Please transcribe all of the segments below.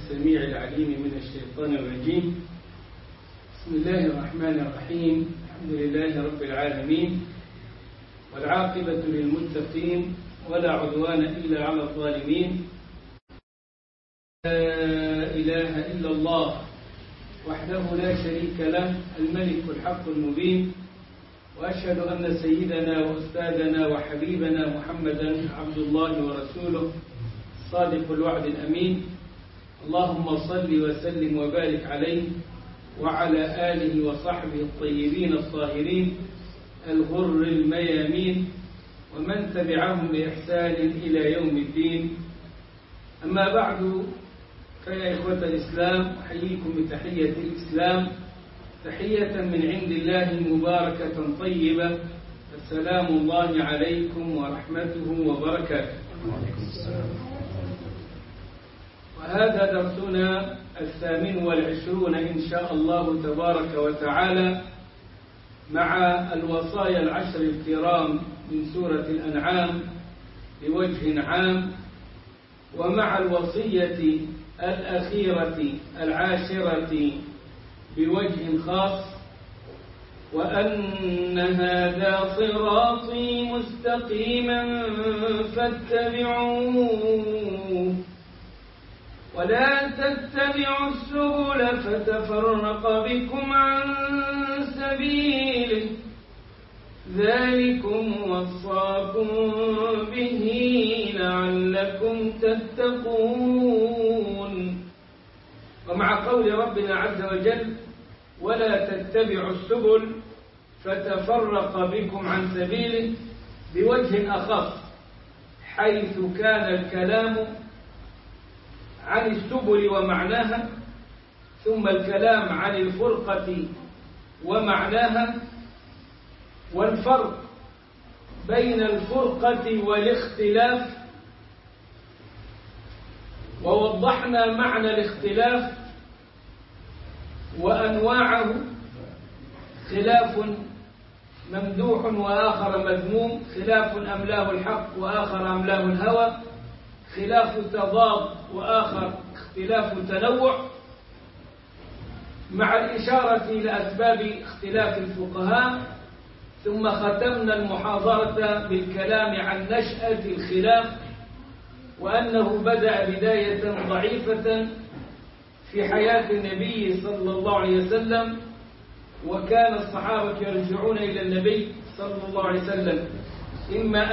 السميع العليم من الشيطان الرجيم. بسم الله الرحمن الرحيم. الحمد لله رب العالمين، والعاقبة للمتقين، ولا عدوان إلا على الظالمين. لا إله إلا الله وحده لا شريك له، الملك الحق المبين. وأشهد أن سيدنا وأستاذنا وحبيبنا محمدا عبد الله ورسوله صادق الوعد الأمين. اللهم صل وسلم وبارك عليه وعلى آله وصحبه الطيبين الطاهرين الغر الميامين، ومن تبعهم بإحسان إلى يوم الدين. أما بعد، فيا إخوة الإسلام، أحييكم بتحية الإسلام، تحية من عند الله مباركة طيبة. السلام الله عليكم ورحمته وبركاته. وهذا درسنا 28 إن شاء الله تبارك وتعالى، مع الوصايا العشر الكرام من سورة الأنعام بوجه عام، ومع الوصية الأخيرة العاشرة بوجه خاص: وأن هذا صراطي مستقيما فاتبعوه ولا تتبعوا السبل فتفرق بكم عن سبيله، ذلكم وصاكم به لعلكم تتقون. ومع قول ربنا عز وجل: ولا تتبعوا السبل فتفرق بكم عن سبيله، بوجه أخص، حيث كان الكلام عن السبل ومعناها، ثم الكلام عن الفرقة ومعناها، والفرق بين الفرقة والاختلاف، ووضحنا معنى الاختلاف وأنواعه: خلاف ممدوح وآخر مذموم، خلاف أملاه الحق وآخر أملاه الهوى، خلاف تضاد وآخر اختلاف تنوع، مع الإشارة إلى أسباب اختلاف الفقهاء. ثم ختمنا المحاضرة بالكلام عن نشأة الخلاف، وأنه بدأ بداية ضعيفة في حياة النبي صلى الله عليه وسلم، وكان الصحابة يرجعون إلى النبي صلى الله عليه وسلم إما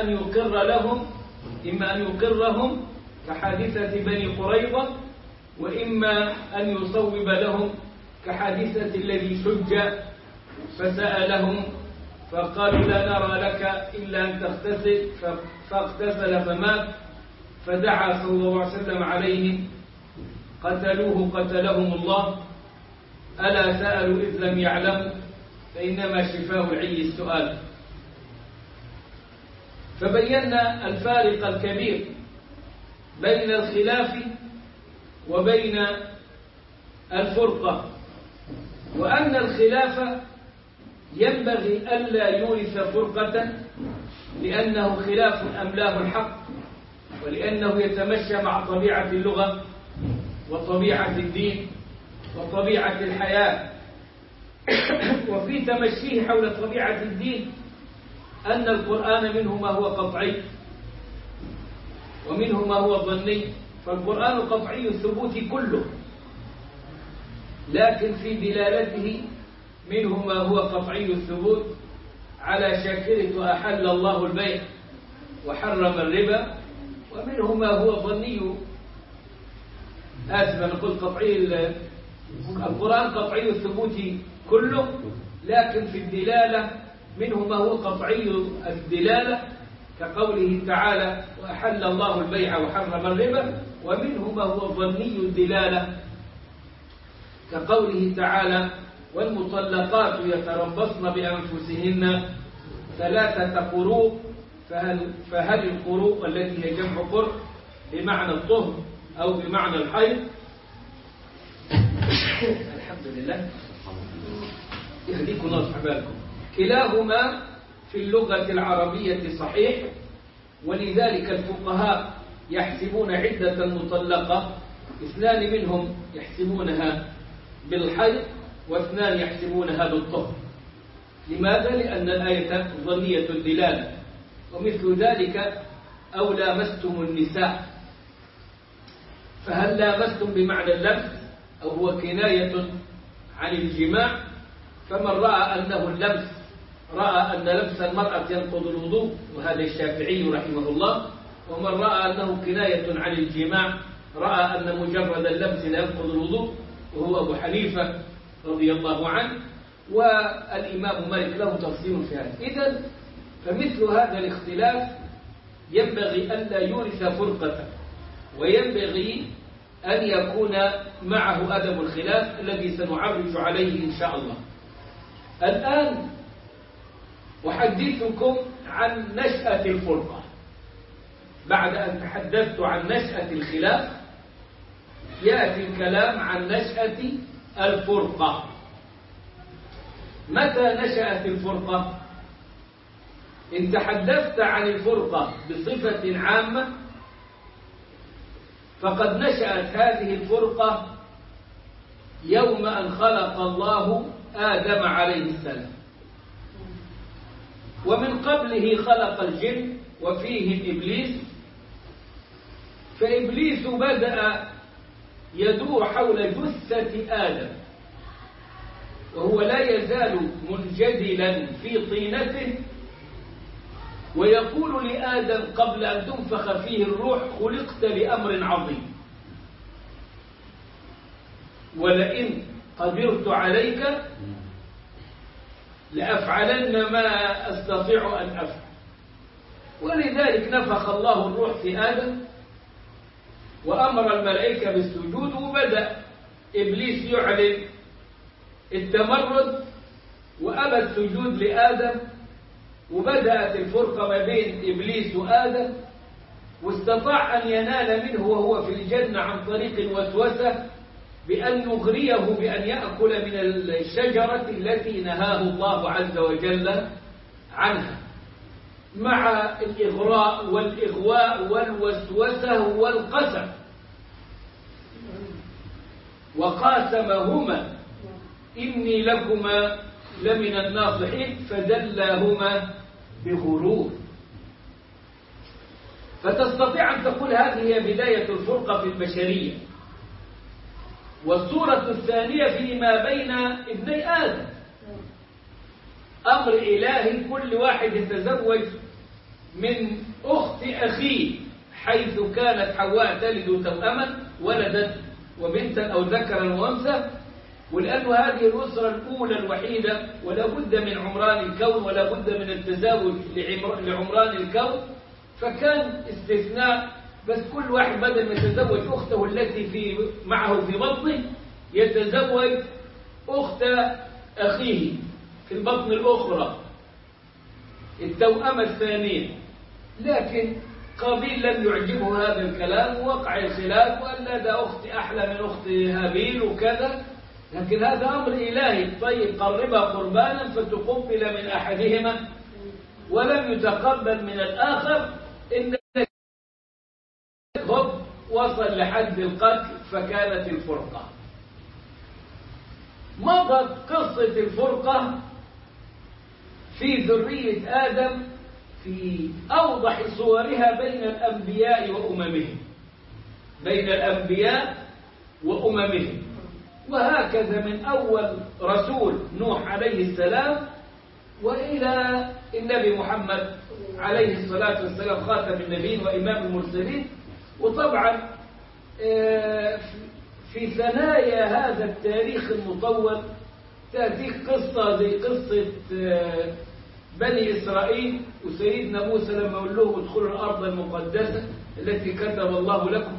أن يقرهم كحادثة بني قريظة، وإما أن يصوب لهم كحادثة الذي شج فسألهم فقالوا: لا نرى لك إلا أن تغتسل، فاغتسل فمات، فدعا صلى الله عليه وسلم عليهم قتلوه قتلهم الله. ألا سألوا إذ لم يعلموا، فإنما شفاه العي السؤال. فبينا الفارق الكبير بين الخلاف وبين الفرقة، وأن الخلاف ينبغي ألا يورث فرقة، لأنه خلاف أملاه الحق، ولأنه يتمشى مع طبيعة اللغة وطبيعة الدين وطبيعة الحياة. وفي تمشيه حول طبيعة الدين أن القرآن منه ما هو قطعي ومنه ما هو ظني، فالقرآن قطعي الثبوت كله، لكن في دلالته منه ما هو قطعي الثبوت على شاكرة أحل الله البيع وحرم الربا، ومنه ما هو ظني، نقول قطعي. القرآن قطعي الثبوت كله، لكن في الدلالة منه ما هو قطعي الدلالة، كقوله تعالى: وأحل الله البيع وحرم الربا، ومنه ما هو ظني الدلالة، كقوله تعالى: والمطلقات يتربصن بأنفسهن 3 قروء، فهل القروء التي هي جمع قرء بمعنى الطهر أو بمعنى الحيض؟ الحمد لله، يهديكم الله أحبابكم. كلاهما في اللغة العربية صحيح، ولذلك الفقهاء يحسبون عدة المطلقة اثنان منهم يحسبونها بالحيض واثنان يحسبونها بالطهر. لماذا؟ لأن الآية ظنية الدلالة. ومثل ذلك أو لامستم النساء، فهل لامستم بمعنى اللمس أو هو كناية عن الجماع؟ فمن رأى أنه اللمس رأى أن لمس المرأة ينقض الوضوء، وهذا الشافعي رحمه الله. ومن رأى أنه كناية عن الجماع رأى أن مجرد اللمس لا ينقض الوضوء، وهو أبو حنيفة رضي الله عنه. والإمام مالك له تفصيل في هذا. إذن فمثل هذا الاختلاف ينبغي أن لا يورث فرقة، وينبغي أن يكون معه أدب الخلاف الذي سنعرج عليه إن شاء الله. الآن أحدثكم عن نشأة الفرقة. بعد أن تحدثت عن نشأة الخلاف يأتي الكلام عن نشأة الفرقة. متى نشأت الفرقة؟ إن تحدثت عن الفرقة بصفة عامة فقد نشأت هذه الفرقة يوم أن خلق الله آدم عليه السلام، ومن قبله خلق الجن وفيهم إبليس. فإبليس بدأ يدور حول جثة آدم، وهو لا يزال منجدلا في طينته، ويقول لآدم قبل أن تنفخ فيه الروح: خلقت لأمر عظيم، ولئن قدرت عليك لأفعلن ما أستطيع أن أفعل. ولذلك نفخ الله الروح في آدم وأمر الملائكة بالسجود، وبدأ إبليس يعلن التمرد وأبى السجود لآدم، وبدأت الفرقة ما بين إبليس وآدم. واستطاع أن ينال منه وهو في الجنة عن طريق الوسوسة بأن يغريه بأن يأكل من الشجرة التي نهاه الله عز وجل عنها، مع الإغراء والإغواء والوسوسة والقسم. وقاسمهما إني لكما لمن الناصحين فدلاهما بغرور. فتستطيع أن تقول هذه هي بداية الفرقة في البشرية. والصورة الثانية فيما بين ابني آدم، أمر إلهي، كل واحد يتزوج من أخت أخيه، حيث كانت حواء تلد توأما ولدت وبنتا أو ذكرا وأنثى. ولأن هذه الأسرة الأولى الوحيدة، ولا بد من عمران الكون ولا بد من التزاوج لعمران الكون، فكان استثناء. بس كل واحد بدل ما يتزوج أخته التي معه في بطنه يتزوج أخت أخيه في البطن الأخرى، التوأمة الثانية. لكن قابيل لم يعجبه هذا الكلام، ووقع الخلاف وقال لا، ده أختي أحلى من أخت هابيل وكذا. لكن هذا أمر إلهي. طيب قربها قربانا فتقبل من أحدهما ولم يتقبل من الآخر، إن وصل لحد القتل، فكانت الفرقة. مضت قصة الفرقة في ذرية آدم في أوضح صورها بين الأنبياء وأممهم، بين الأنبياء وأممهم. وهكذا من أول رسول نوح عليه السلام وإلى النبي محمد عليه الصلاة والسلام، خاتم النبيين وإمام المرسلين. وطبعا في ثنايا هذا التاريخ المطول تأتيك قصة زي قصة بني إسرائيل وسيدنا موسى لما قال لهم ادخلوا الأرض المقدسة التي كتب الله لكم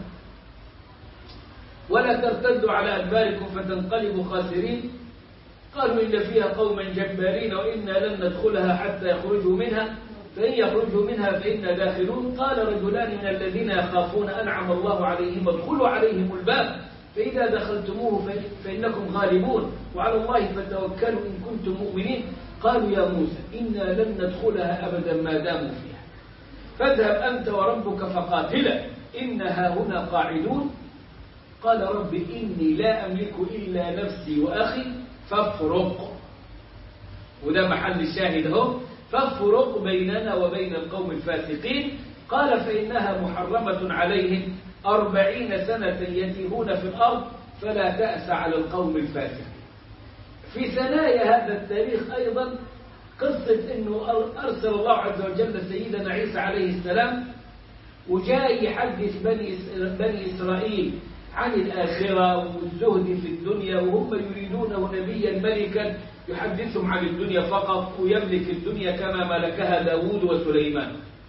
ولا ترتدوا على أدباركم فتنقلبوا خاسرين. قالوا إن فيها قوما جبارين وإنا لن ندخلها حتى يخرجوا منها، فإن يخرجوا منها فإنا داخلون. قال رجلان من الذين يخافون أنعم الله عليهم ادخلوا عليهم الباب فإذا دخلتموه فإنكم غالبون وعلى الله فتوكلوا إن كنتم مؤمنين. قالوا يا موسى إنا لن ندخلها أبدا ما داموا فيها فاذهب أنت وربك فقاتلا إنها هنا قاعدون. قال رب إني لا أملك إلا نفسي وأخي فافرق، وده محل الشاهد هو، فافرق بيننا وبين القوم الفاسقين. قال فإنها محرمة عليهم 40 سنة يتيهون في الأرض فلا تأس على القوم الفاسقين. في ثنايا هذا التاريخ أيضا قصة أنه أرسل الله عز وجل سيدنا عيسى عليه السلام، وجاء يحدث بني إسرائيل عن الآخرة والزهد في الدنيا، وهم يريدونه نبيا ملكا يحدثهم عن الدنيا فقط ويملك الدنيا كما ملكها داود وسليمان.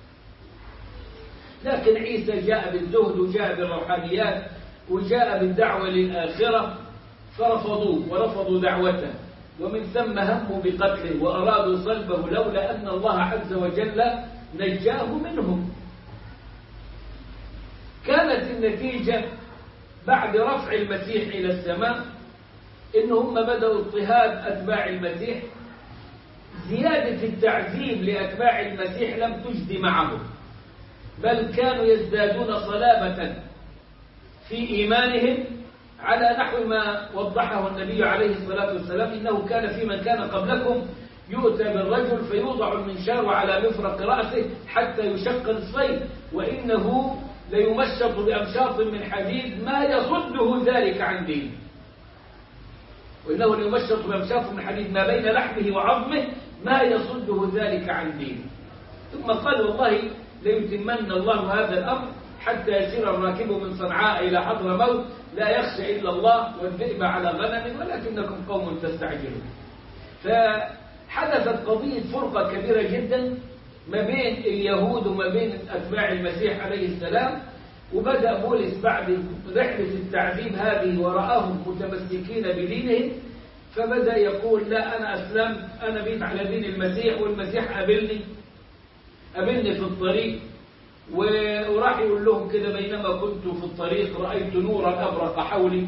لكن عيسى جاء بالزهد وجاء بالروحانيات وجاء بالدعوة للآخرة، فرفضوه ورفضوا دعوته، ومن ثم هموا بقتله وأرادوا صلبه لولا أن الله عز وجل نجاه منهم. كانت النتيجة بعد رفع المسيح إلى السماء إن هم بدأوا اضطهاد أتباع المسيح. زيادة التعذيب لأتباع المسيح لم تجد معهم، بل كانوا يزدادون صلابة في إيمانهم على نحو ما وضحه النبي عليه الصلاة والسلام: إنه كان في من كان قبلكم يؤتى بالرجل فيوضع المنشار على مفرق رأسه حتى يشق نصفين، وإنه ليمشط بأمشاط من حديد ما يصده ذلك عن دينه. وإنه ليمشط بأمشاط من حديد ما بين لحمه وعظمه ما يصده ذلك عن دينه. ثم قال: والله ليتمن الله هذا الأمر حتى يسير الراكب من صنعاء إلى حضرموت لا يخشى إلا الله والذئب على غنم ولكنكم قوم تستعجلون. فحدثت قضية فرقة كبيرة جدا ما بين اليهود وما بين أتباع المسيح عليه السلام. وبدأ بولس بعد رحلة التعذيب هذه ورآهم متمسكين بدينهم، فبدأ يقول: لا، أنا أسلمت، أنا بيت على دين المسيح، والمسيح قابلني في الطريق. وراح يقول لهم كده: بينما كنت في الطريق رأيت نورا أبرق حولي،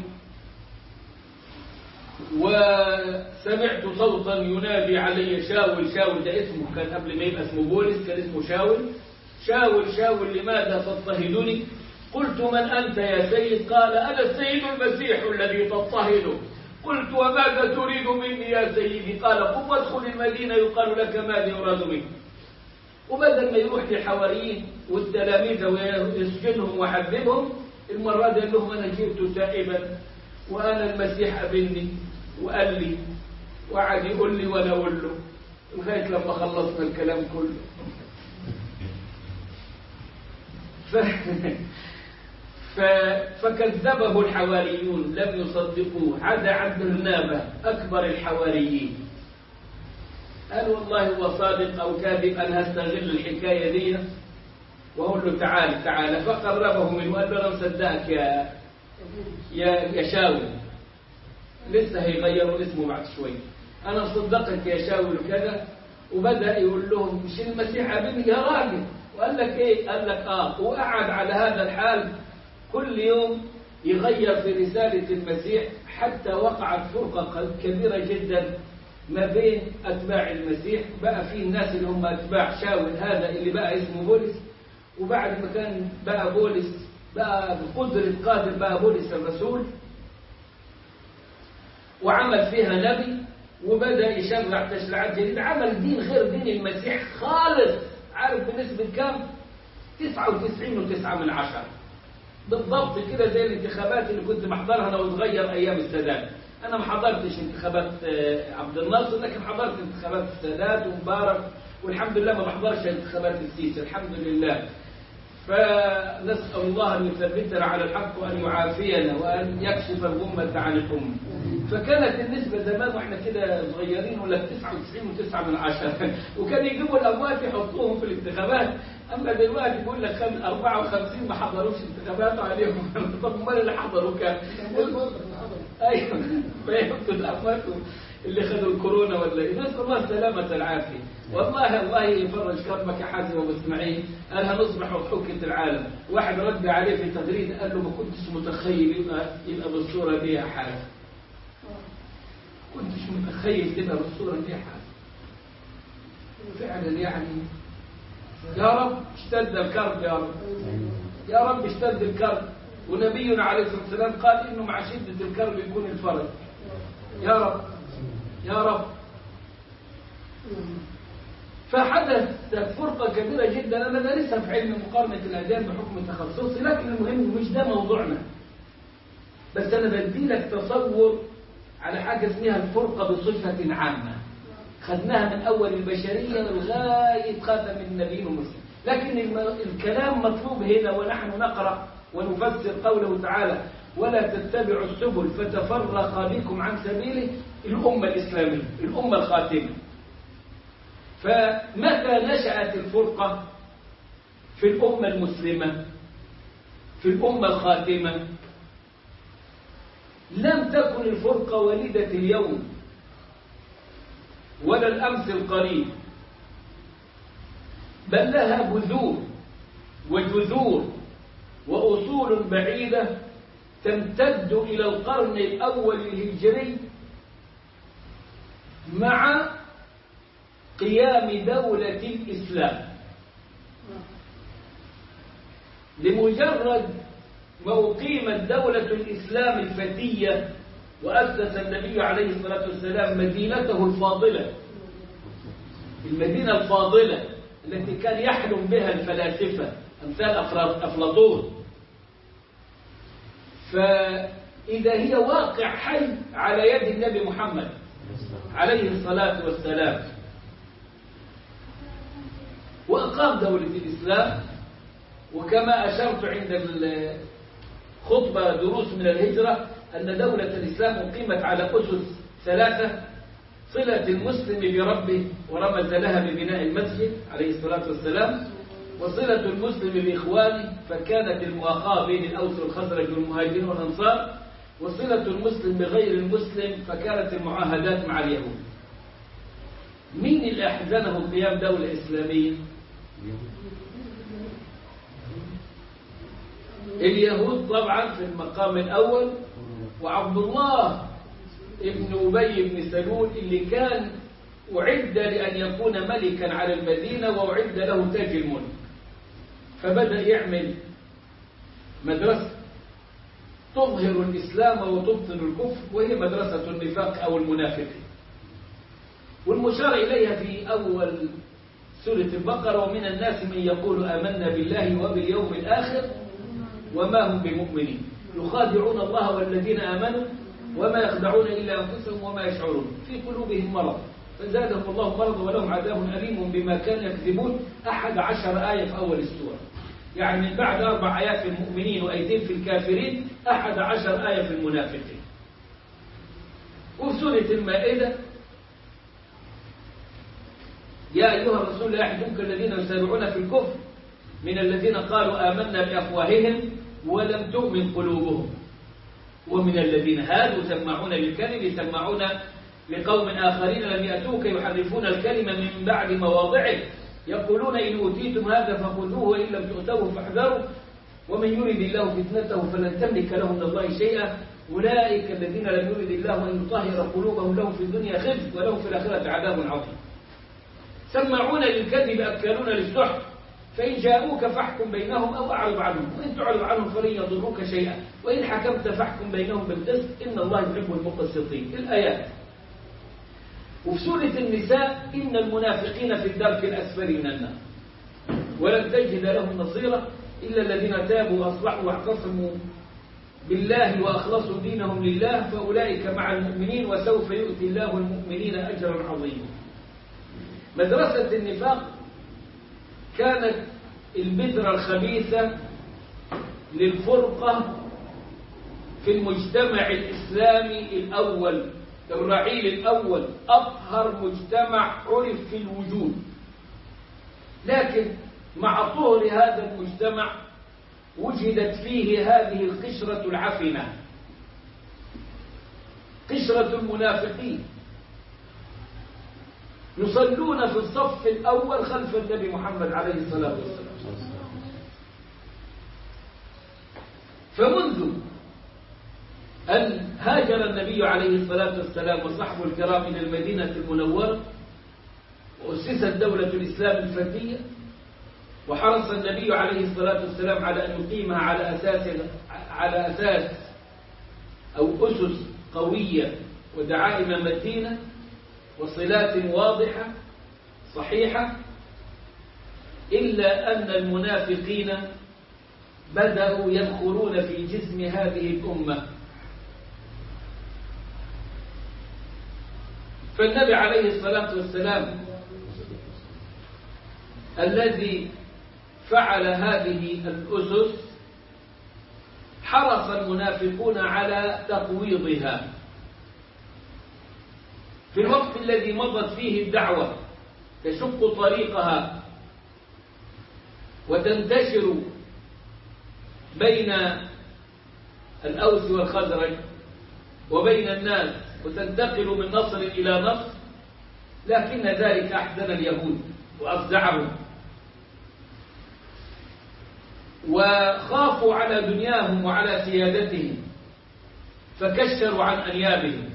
وسمعت صوتا ينادي علي: شاول شاول. ده اسمه كان قبل ما يبقى اسمه بولس، كان اسمه شاول. شاول شاول لماذا تضطهدني؟ قلت: من أنت يا سيد؟ قال: أنا السيد المسيح الذي تضطهده. قلت: وماذا تريد مني يا سيدي؟ قال: قم وادخل المدينة يقال لك ماذا يراد منك. وبدل ما يروح للحواريين والتلاميذ ويسجنهم ويحذبهم، المرة دي قال لهم: أنا جئت تائبا، وأنا المسيح قابلني وقال لي، وقعد يقول لي وأنا أقول له لغاية لما خلصنا الكلام كله. فكذبه الحواريون، لم يصدقوه، عدا عن برنابة أكبر الحواريين. قال: والله هو صادق أو كاذب، أنا هستغل الحكاية دي وأقول له: تعال تعال. فقربه منه وقال له: أنا مصدقك يا شاول، لسه هيغيروا اسمه بعد شوي، أنا مصدقك يا شاول كذا. وبدأ يقول لهم: مش المسيح قابلني يا راجل؟ وقال لك إيه؟ قال لك وقعد على هذا الحال كل يوم يغير في رسالة المسيح، حتى وقعت فرقة كبيرة جدا ما بين أتباع المسيح. بقى في الناس اللي هم أتباع شاول هذا اللي بقى اسمه بولس، وبعد ما كان بقى بولس بقى بقدرة قادر بقى بولس الرسول، وعمل فيها نبي، وبدأ يشرع تشريعات جديدة، عمل دين غير دين المسيح خالص. عارف بنسبة كام؟ 99.9 بالضبط كده، زي الانتخابات اللي كنت محضرها أنا وصغير أيام السادات. أنا ما حضرتش انتخابات عبد الناصر، لكن حضرت انتخابات السادات ومبارك، والحمد لله ما بحضرش انتخابات السيسي الحمد لله. فنسأل الله أن يثبتنا على الحق وأن يعافينا وأن يكشف الغمة عن الأمة. فكانت النسبة زمان واحنا كده صغيرين ولا 99.9، وكان يجيبوا الأموات يحطوهم في الانتخابات. أما دلوقتي بيقول لك 54 ما حضروش انتخابات عليهم. طب امال اللي حضروا كام؟ أيوه، فيحطوا الأموات اللي خدوا الكورونا ولا إيه. نسأل الله السلامة العافية. والله الله يفرج كربك يا حازم وابو اسماعيل. قال: هنصبح ضحوكة العالم. واحد رد عليه في تغريده قال له: ما كنتش متخيل يبقى بالصورة دي يا حازم، كنتش متخيل تبقى بالصورة دي يا حازم. فعلا يعني يا رب اشتد الكرب، يا رب يا رب اشتد الكرب. ونبينا عليه الصلاة والسلام قال إنه مع شدة الكرب يكون الفرج. يا رب يا رب. فحدثت فرقة كبيرة جدا. أنا دارسها في علم مقارنة الأديان بحكم تخصصي، لكن المهم مش ده موضوعنا، بس أنا بدي لك تصور على حاجة اسمها الفرقة بصفة عامة، خدناها من أول البشرية لغاية خاتم النبي المسلم. لكن الكلام مطلوب هنا ونحن نقرأ ونفسر قوله تعالى ولا تتبعوا السبل فتفرق بكم عن سبيله، الأمة الإسلامية، الأمة الخاتمة. فمتى نشأت الفرقة في الأمة المسلمة في الأمة الخاتمة؟ لم تكن الفرقة وليدة اليوم ولا الأمس القريب، بل لها بذور وجذور وأصول بعيدة تمتد إلى القرن الأول الهجري مع قيام دولة الإسلام. لمجرد ما أقيمت دولة الإسلام الفتية وأسس النبي عليه الصلاة والسلام مدينته الفاضلة، المدينة الفاضلة التي كان يحلم بها الفلاسفة أمثال أفلاطون، فإذا هي واقع حي على يد النبي محمد عليه الصلاة والسلام، وأقام دولة الإسلام. وكما أشرت عند الخطبة دروس من الهجرة أن دولة الإسلام أقيمت على أسس ثلاثة: صلة المسلم بربه ورمز لها ببناء المسجد عليه الصلاة والسلام، وصلة المسلم بإخوانه فكانت المؤاخاة بين الأوس والخزرج والمهاجرين والأنصار، وصلة المسلم بغير المسلم فكانت المعاهدات مع اليهود. مين اللي أحزنه قيام دولة إسلامية؟ اليهود طبعا في المقام الأول، وعبد الله ابن أبي بن سلول اللي كان أعد لأن يكون ملكا على المدينة وأعد له تاج الملك، فبدأ يعمل مدرسة تظهر الإسلام وتبطن الكفر، وهي مدرسة النفاق أو المنافقين، والمشار إليها في أول سورة البقرة: ومن الناس من يقول آمنا بالله وباليوم الآخر وما هم بمؤمنين يخادعون الله والذين آمنوا وما يخدعون إلا أنفسهم وما يشعرون في قلوبهم مرض فزادهم الله مرضا ولهم عذاب أليم بما كانوا يكذبون. 11 آية في أول السورة، يعني بعد 4 آيات في المؤمنين وآيتين في الكافرين 11 آية في المنافقين. وفي سورة المائدة: يا أيها الرسول لا يحزنك الذين يسارعون في الكفر من الذين قالوا آمنا بأفواههم ولم تؤمن قلوبهم ومن الذين هادوا سماعون للكلم يسمعون لقوم آخرين لم يأتوك يحرفون الكلمة من بعد مواضعه يقولون إن أوتيتم هذا فخذوه وإن لم تؤتوه فاحذروا ومن يرد الله فتنته فلن تملك له من الله شيئا أولئك الذين لم يرد الله أن يطهر قلوبهم لهم في الدنيا خزي ولهم في الآخرة عذاب عظيم. سماعون للكذب أكالون للسحت فإن جاءوك فاحكم بينهم أو أعرض عنهم وإن تعرض عنهم فلن يضروك شيئا وإن حكمت فاحكم بينهم بالقسط إن الله يحب المقسطين. الآيات. وفي سورة النساء: إن المنافقين في الدرك الأسفل من النار ولن تجد لهم نصيرا إلا الذين تابوا وأصلحوا واعتصموا بالله وأخلصوا دينهم لله فأولئك مع المؤمنين وسوف يؤتي الله المؤمنين أجرا عظيما. مدرسة النفاق كانت البذرة الخبيثة للفرقة في المجتمع الإسلامي الأول، الرعيل الأول، أطهر مجتمع عرف في الوجود. لكن مع طهر هذا المجتمع وجدت فيه هذه القشرة العفنة، قشرة المنافقين، يصلون في الصف الأول خلف النبي محمد عليه الصلاة والسلام. فمنذ أن هاجر النبي عليه الصلاة والسلام وصحبه الكرام إلى المدينة المنورة وأسست دولة الإسلام الفتية وحرص النبي عليه الصلاة والسلام على أن يقيمها على أساس أو أسس قوية ودعائم متينة وصلات واضحة صحيحة، إلا أن المنافقين بدأوا يدخلون في جسم هذه الأمة. فالنبي عليه الصلاة والسلام الذي فعل هذه الأسس حرص المنافقون على تقويضها في الوقت الذي مضت فيه الدعوة تشق طريقها وتنتشر بين الأوس والخزرج وبين الناس وتنتقل من نصر إلى نصر، لكن ذلك أحزن اليهود وأفزعهم وخافوا على دنياهم وعلى سيادتهم فكشروا عن أنيابهم،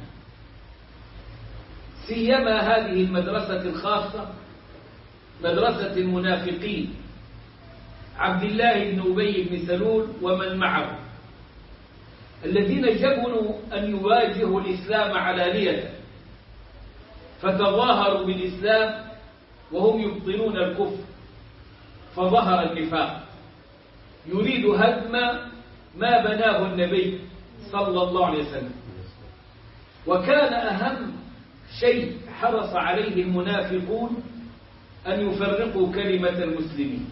سيما هذه المدرسة الخاصة مدرسة المنافقين عبد الله بن أبي بن سلول ومن معه، الذين جبنوا أن يواجهوا الإسلام علانية فتظاهروا بالإسلام وهم يبطلون الكفر، فظهر النفاق يريد هدم ما بناه النبي صلى الله عليه وسلم. وكان أهم شيء حرص عليه المنافقون أن يفرقوا كلمة المسلمين،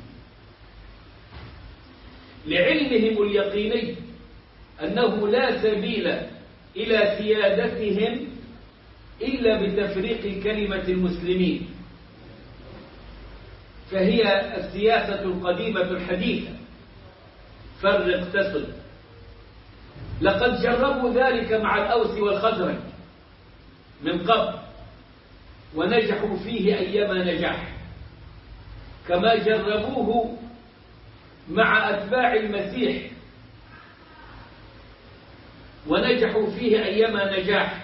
لعلمهم اليقيني أنه لا سبيل إلى سيادتهم إلا بتفريق كلمة المسلمين، فهي السياسة القديمة الحديثة فرق تصل. لقد جربوا ذلك مع الأوس والخزرج من قبل ونجحوا فيه أيما نجاح، كما جربوه مع أتباع المسيح ونجحوا فيه أيما نجاح.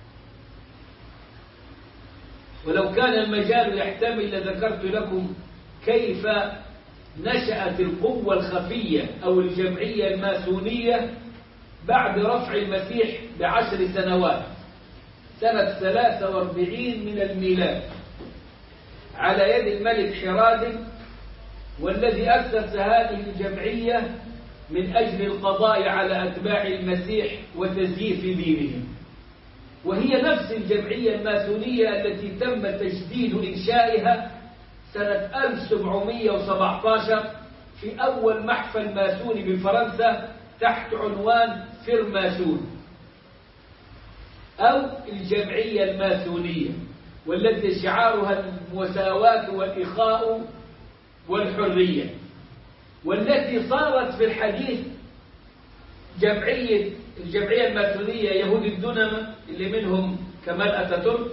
ولو كان المجال يحتمل لذكرت لكم كيف نشأت القوة الخفية أو الجمعية الماسونية بعد رفع المسيح ب10 سنوات، سنة 43 من الميلاد، على يد الملك حراد، والذي أسس هذه الجمعية من أجل القضاء على أتباع المسيح وتزييف دينهم. وهي نفس الجمعية الماسونية التي تم تجديد إنشائها سنة 1717 في أول محفل ماسوني بفرنسا تحت عنوان فرماسون أو الجمعية الماسونية، والتي شعارها المساواة والإخاء والحرية، والتي صارت في الحديث الجمعية الماسونية يهود الدنمة اللي منهم كمال أتاتورك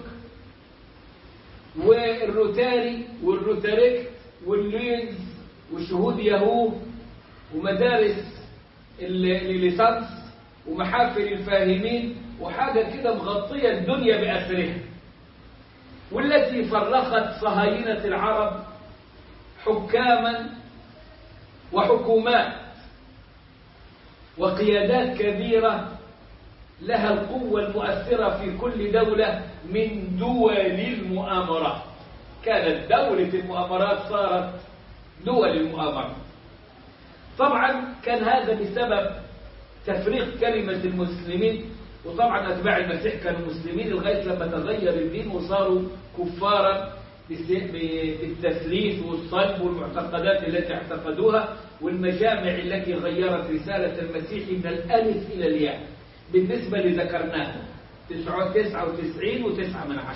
والروتاري والروتاريكت واللينز وشهود يهوه ومدارس الليسانس ومحافل الفاهمين وحاجة كده مغطية الدنيا بأسرها، والتي فرخت صهاينة العرب حكاما وحكومات وقيادات كبيرة لها القوة المؤثرة في كل دولة من دول المؤامرات. كانت دولة المؤامرات صارت دول المؤامرات. طبعا كان هذا بسبب تفريق كلمة المسلمين، وطبعا أتباع المسيح كانوا مسلمين لغاية لما تغير الدين وصاروا كفارا بالتثليث والصلب والمعتقدات التي اعتقدوها والمجامع التي غيرت رسالة المسيح من الألف إلى الياء بالنسبة لذكرناها 99.9.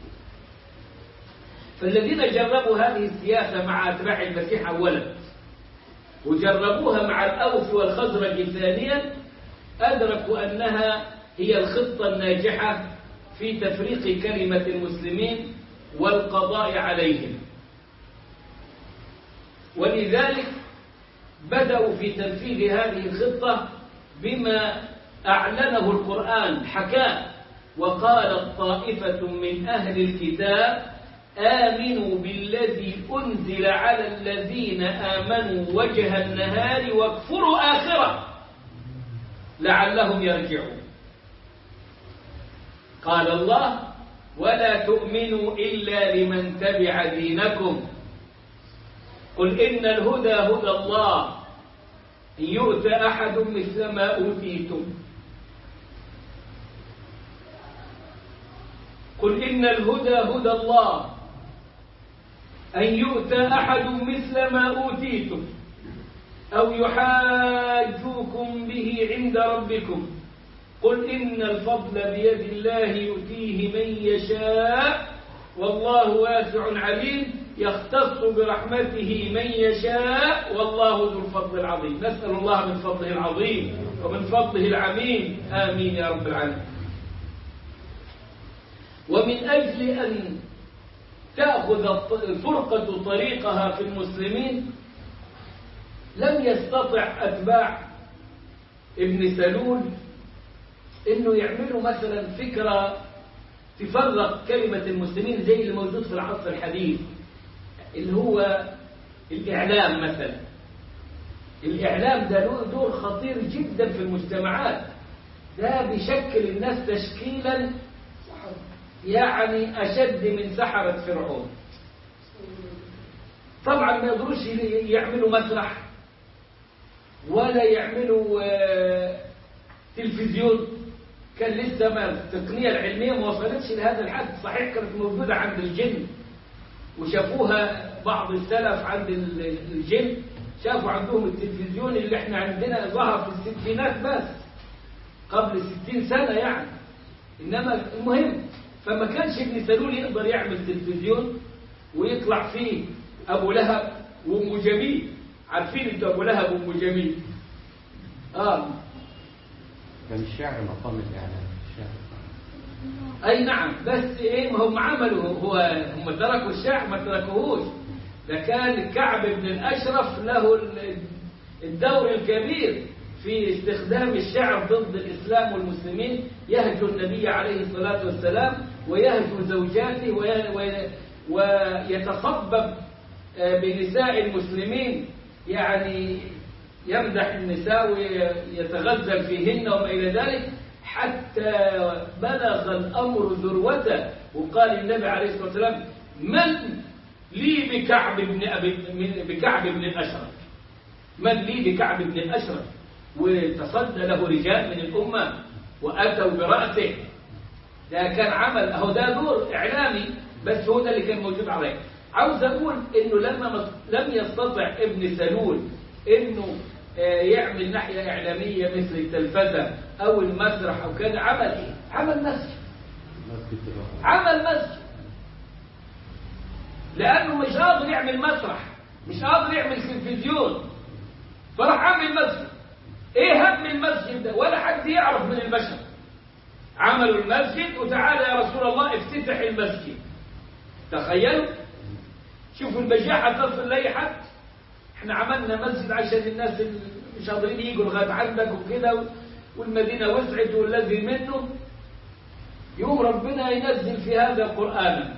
فالذين جربوا هذه السياسة مع أتباع المسيح أولا وجربوها مع الأوس والخزرج ثانيا أدركوا أنها هي الخطة الناجحة في تفريق كلمة المسلمين والقضاء عليهم، ولذلك بدأوا في تنفيذ هذه الخطة بما أعلنه القرآن حكاه: وقالت طائفة من أهل الكتاب آمنوا بالذي أنزل على الذين آمنوا وجه النهار واكفروا آخره. لعلهم يرجعون. قال الله: ولا تؤمنوا إلا لمن تبع دينكم قل إن الهدى هدى الله إن يؤت أحد مثل ما أوتيتم قل إن الهدى هدى الله أن يؤت أحد مثل ما أوتيتم أو يحاجوكم به عند ربكم قل إن الفضل بيد الله يؤتيه من يشاء والله واسع عليم يختص برحمته من يشاء والله ذو الفضل العظيم. نسأل الله من فضله العظيم ومن فضله العميم، آمين يا رب العالمين. ومن أجل أن تأخذ الفرقة طريقها في المسلمين لم يستطع أتباع ابن سلول إنه يعملوا مثلا فكرة تفرق كلمة المسلمين زي اللي موجود في العصر الحديث، اللي هو الإعلام مثلا. الإعلام ده له دور خطير جدا في المجتمعات، ده بيشكل الناس تشكيلا يعني أشد من سحرة فرعون. طبعا ما يقدروش يعملوا مسرح ولا يعملوا تلفزيون، كان لسه ما التقنية العلمية ما وصلتش لهذا الحد. صحيح كانت موجودة عند الجن وشافوها بعض السلف عند الجن، شافوا عندهم التلفزيون اللي احنا عندنا ظهر في الستينات بس قبل 60 سنة يعني. إنما المهم فما كانش ابن سلول يقدر يعمل تلفزيون ويطلع فيه أبو لهب وأم جميل. عارفين انتوا أبو لهب وأم جميل؟ كان الشعر مقام الإعلام الشعر. أي نعم، بس إيه ما هم عملوا، هم تركوا الشعر ما تركوهوش. ده كان كعب بن الأشرف له الدور الكبير في استخدام الشعر ضد الإسلام والمسلمين، يهجو النبي عليه الصلاة والسلام ويهجو زوجاته ويتصبب بنساء المسلمين، يعني يمدح النساء ويتغزل فيهن وما إلى ذلك، حتى بلغ الأمر ذروته. وقال النبي عليه الصلاة والسلام: من لي بكعب بن الأشرف؟ من لي بكعب بن الأشرف؟ وتصدى له رجال من الأمة وأتوا برأسه. ده كان عمل، أهو ده دور إعلامي، بس هو ده اللي كان موجود عليه. عاوز أقول إنه لم يستطع ابن سلول إنه يعمل ناحية إعلامية مثل التلفزة أو المسرح أو كذا. عمل إيه؟ عمل مسجد. عمل مسجد لأنه مش قادر يعمل مسرح، مش قادر يعمل تلفزيون، فراح عمل مسجد. إيه هم المسجد ده؟ ولا حد يعرف من البشر. عملوا المسجد وتعالى يا رسول الله افتتح المسجد. تخيلوا، شوفوا البجاحة تصل لأي حد. احنا عملنا مسجد عشان الناس اللي مش قادرين يجوا لغايه عندك وكده، والمدينه وسعت والذي منه. يوم ربنا ينزل في هذا قرآنا: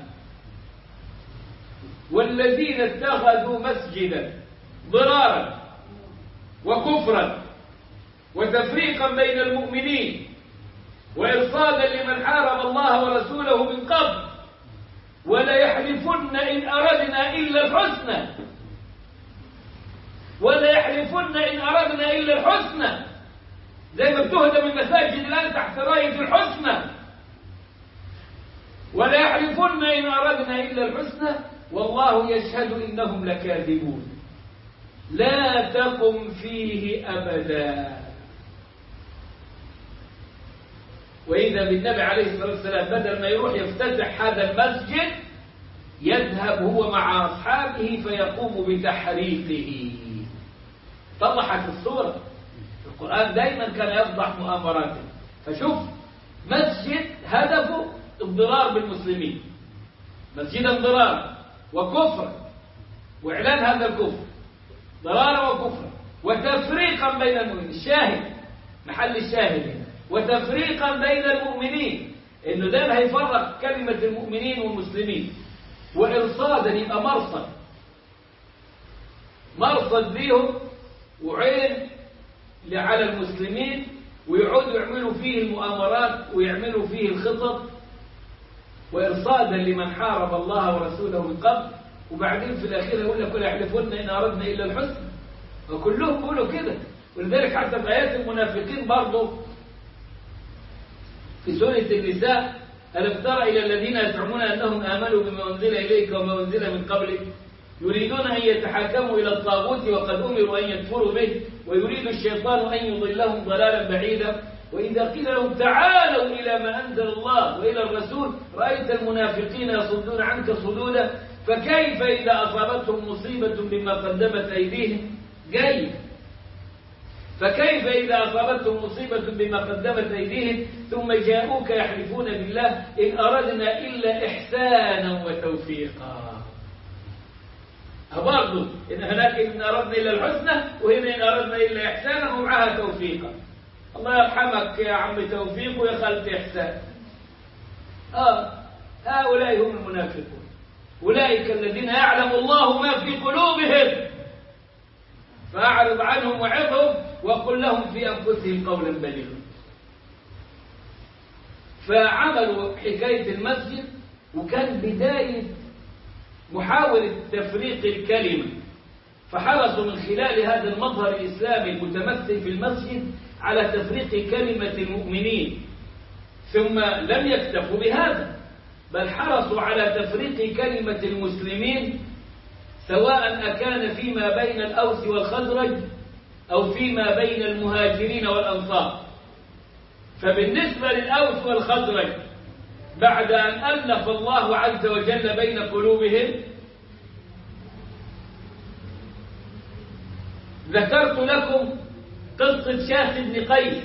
والذين اتخذوا مسجدا ضرارا وكفرا وتفريقا بين المؤمنين وإرصادا لمن حارب الله ورسوله من قبل ولا يحلفن إن أردنا إلا الحسنى ولا يحلفن إن أردنا إلا الحسنى، زي ما بتهدم المساجد الآن تحت راية الحسنى. ولا يحلفن إن أردنا إلا الحسنى والله يشهد إنهم لكاذبون. لا تقم فيه أبدا. وإذا بالنبي عليه الصلاة والسلام بدل ما يروح يفتتح هذا المسجد يذهب هو مع أصحابه فيقوم بتحريقه. طلعت الصورة. القرآن دائما كان يفضح مؤامراته. فشوف مسجد هدفه الضرار بالمسلمين، مسجدا ضرارا وكفرا وإعلان هذا الكفر، ضرارا وكفرا وتفريقا بين المؤمنين. الشاهد محل الشاهد هنا، وتفريقا بين المؤمنين، إنه ده هيفرق كلمة المؤمنين والمسلمين. وإرصادا يبقى مرصد ليهم وعين على المسلمين ويقعدوا يعملوا فيه المؤامرات ويعملوا فيه الخطط وإرصادا لمن حارب الله ورسوله من قبل، وبعدين في الأخير يقول لك ولا يحلفون إن أردنا إلا الحسنى، وكلهم بيقولوا كده. ولذلك حتى في آيات المنافقين برضه في سورة النساء: ألم تر إلى الذين يزعمون أنهم آمنوا بما أنزل إليك وما أنزل من قبلك يريدون أن يتحاكموا إلى الطاغوت وقد أمروا أن يكفروا به ويريد الشيطان أن يضلهم ضلالا بعيدا وإذا قيل لهم تعالوا إلى ما أنزل الله وإلى الرسول رأيت المنافقين يصدون عنك صدودا فكيف إذا أصابتهم مصيبة بما قدمت أيديهم فكيف إذا أصابتهم مصيبة بما قدمت أيديهم ثم جاءوك يحلفون بالله إن أردنا إلا إحسانا وتوفيقا. برضه إن هناك إن أردنا إلا الحسنى وهنا إن أردنا إلا إحسانا ومعها توفيقا. الله يرحمك يا عم توفيق ويا خالتي إحسان. هؤلاء هم المنافقون، أولئك الذين يعلم الله ما في قلوبهم فأعرض عنهم وعظهم وقل لهم في أنفسهم قولا بليغا. فعملوا حكاية المسجد وكان بداية محاولة تفريق الكلمة، فحرصوا من خلال هذا المظهر الإسلامي المتمثل في المسجد على تفريق كلمة المؤمنين. ثم لم يكتفوا بهذا بل حرصوا على تفريق كلمة المسلمين سواء أكان فيما بين الأوس والخزرج أو فيما بين المهاجرين والأنصار. فبالنسبة للأوس والخزرج بعد أن ألف الله عز وجل بين قلوبهم ذكرت لكم قصة شاس بن قيس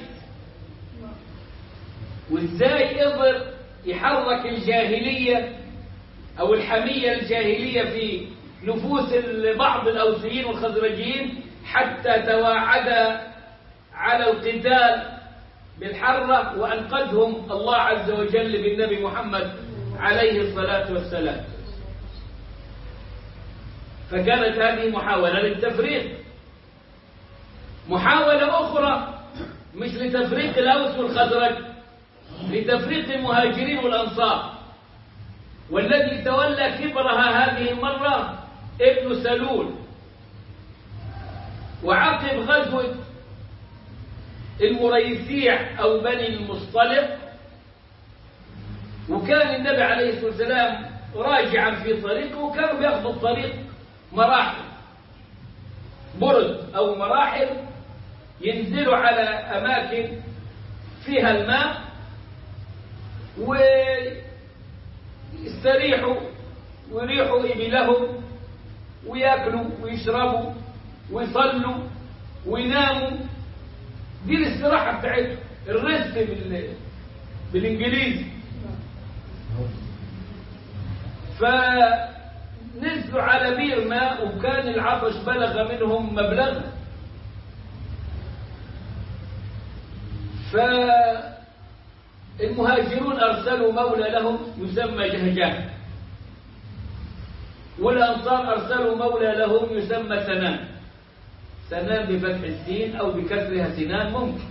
وإزاي قدر يحرك الجاهلية أو الحمية الجاهلية في نفوس بعض الأوسيين والخزرجيين حتى تواعد على القتال بالحرة وأنقذهم الله عز وجل بالنبي محمد عليه الصلاة والسلام. فكانت هذه محاولة للتفريق. محاولة أخرى مش لتفريق الأوس والخزرج، لتفريق المهاجرين والأنصار، والذي تولى كبرها هذه المرة ابن سلول. وعقب غزوة المريسيع أو بني المصطلق وكان النبي عليه الصلاة والسلام راجعا في طريقه وكانوا بياخذوا الطريق مراحل برد أو مراحل ينزلوا على أماكن فيها الماء ويستريحوا ويريحوا إبلهم ويأكلوا ويشربوا ويصلوا ويناموا. دي الاستراحة بتاعتهم، الريست بالإنجليزي. فنزلوا على بير ماء وكان العطش بلغ منهم مبلغ، فالمهاجرون أرسلوا مولى لهم يسمى جهجاه، والأنصار أرسلوا مولى لهم يسمى سنان. سنان بفتح السين أو بكسرها سنان ممكن.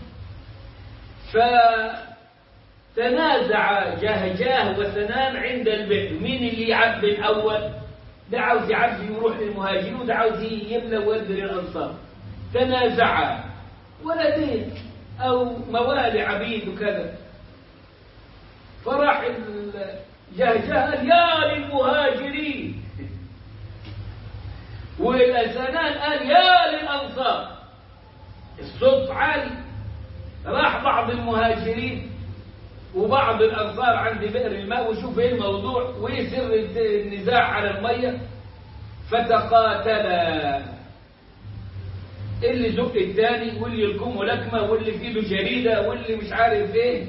فتنازع جهجاه وسنان عند البئر مين اللي يعبي الأول. ده عاوز يعبي يروح للمهاجرين وده عاوز يملى ويدري للأنصار. تنازعا ولدين أو موالي عبيد وكذا. فراح جهجاه قال يا للمهاجرين والسنان قال يا للأنصار. الصوت عالي. راح بعض المهاجرين وبعض الأنصار عند بئر الماء وشوف ايه الموضوع وايه سر النزاع على المية. فتقاتلا، اللي زق الثاني واللي يلكمه لكمة واللي في له جريدة واللي مش عارف ايه.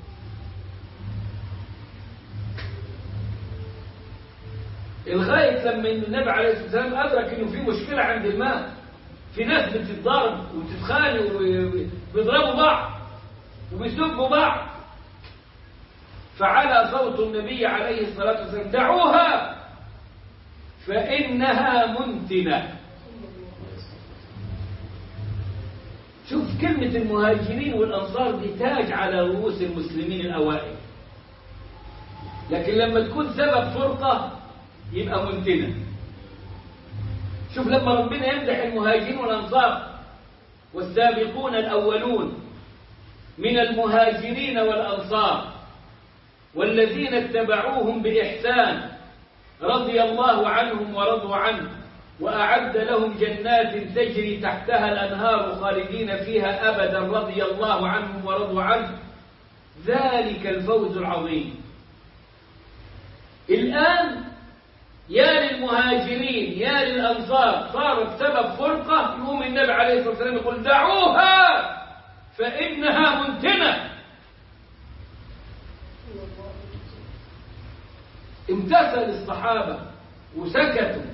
الغاية لما النبي عليه الصلاة والسلام أدرك إنه في مشكلة عند الماء، في ناس بتتضارب وتتخانق وبيضربوا بعض وبيسبوا بعض. فعلى صوت النبي عليه الصلاة والسلام دعوها فإنها منتنة. شوف كلمة المهاجرين والأنصار دي تاج على رؤوس المسلمين الأوائل، لكن لما تكون سبب فرقة يبقى منتنة. شوف لما ربنا يمدح المهاجرين والأنصار: والسابقون الأولون من المهاجرين والأنصار والذين اتبعوهم بإحسان رضي الله عنهم ورضوا عنه وأعد لهم جنات تجري تحتها الأنهار خالدين فيها أبدا رضي الله عنهم ورضوا عنه ذلك الفوز العظيم. الآن يا للمهاجرين يا للأنصار صارت سبب فرقة، يقوم النبي عليه الصلاة والسلام يقول: دعوها فإنها منتنة. امتثل الصحابة وسكتوا.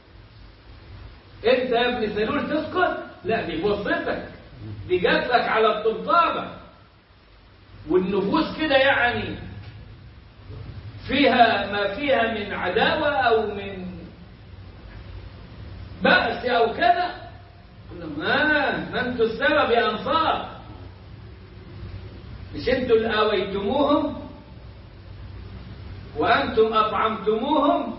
انت يا ابن سلول تسكت؟ لا، دي بوصتك، دي جات لك على الطبطابة. والنفوس كده يعني فيها ما فيها من عداوة أو من بأس أو كذا. ما أنتوا السبب يا أنصار، مش أنتوا اللي آويتموهم وأنتم أطعمتموهم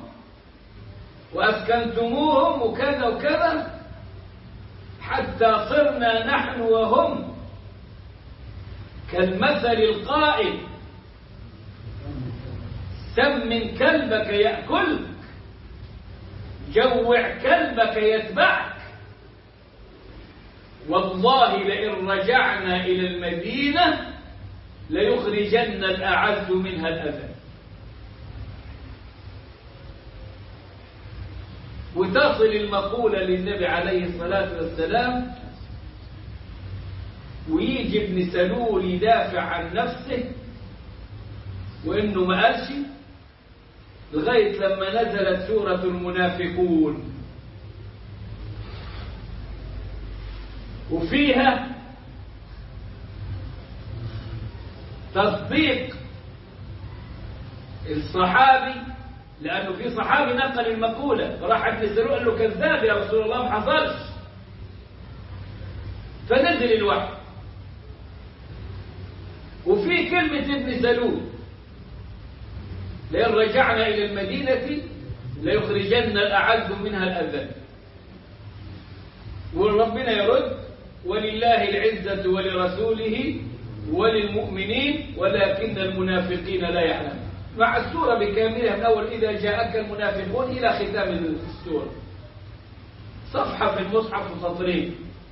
وأسكنتموهم وكذا وكذا، حتى صرنا نحن وهم كالمثل القائل: سمن كلبك يأكلك، جوع كلبك يتبعك. والله لئن رجعنا إلى المدينة ليخرجن الأعز منها الأذل. وتصل المقولة للنبي عليه الصلاة والسلام، ويجي ابن سلول يدافع عن نفسه وإنه ما قالش، لغاية لما نزلت سورة المنافقون، وفيها تصديق الصحابي، لأنه في صحابي نقل المقولة، فراح ابن سلول قال له: كذاب يا رسول الله، ما حصلش. فنزل الوحي، وفي كلمة ابن سلول: لئن رجعنا إلى المدينة ليخرجن الأعز منها الأذل. وربنا يرد: ولله العزة ولرسوله وللمؤمنين ولكن المنافقين لا يعلمون. مع السورة بكاملها من أول إذا جاءك المنافقون إلى ختام السورة، صفحة في المصحف وسطرين.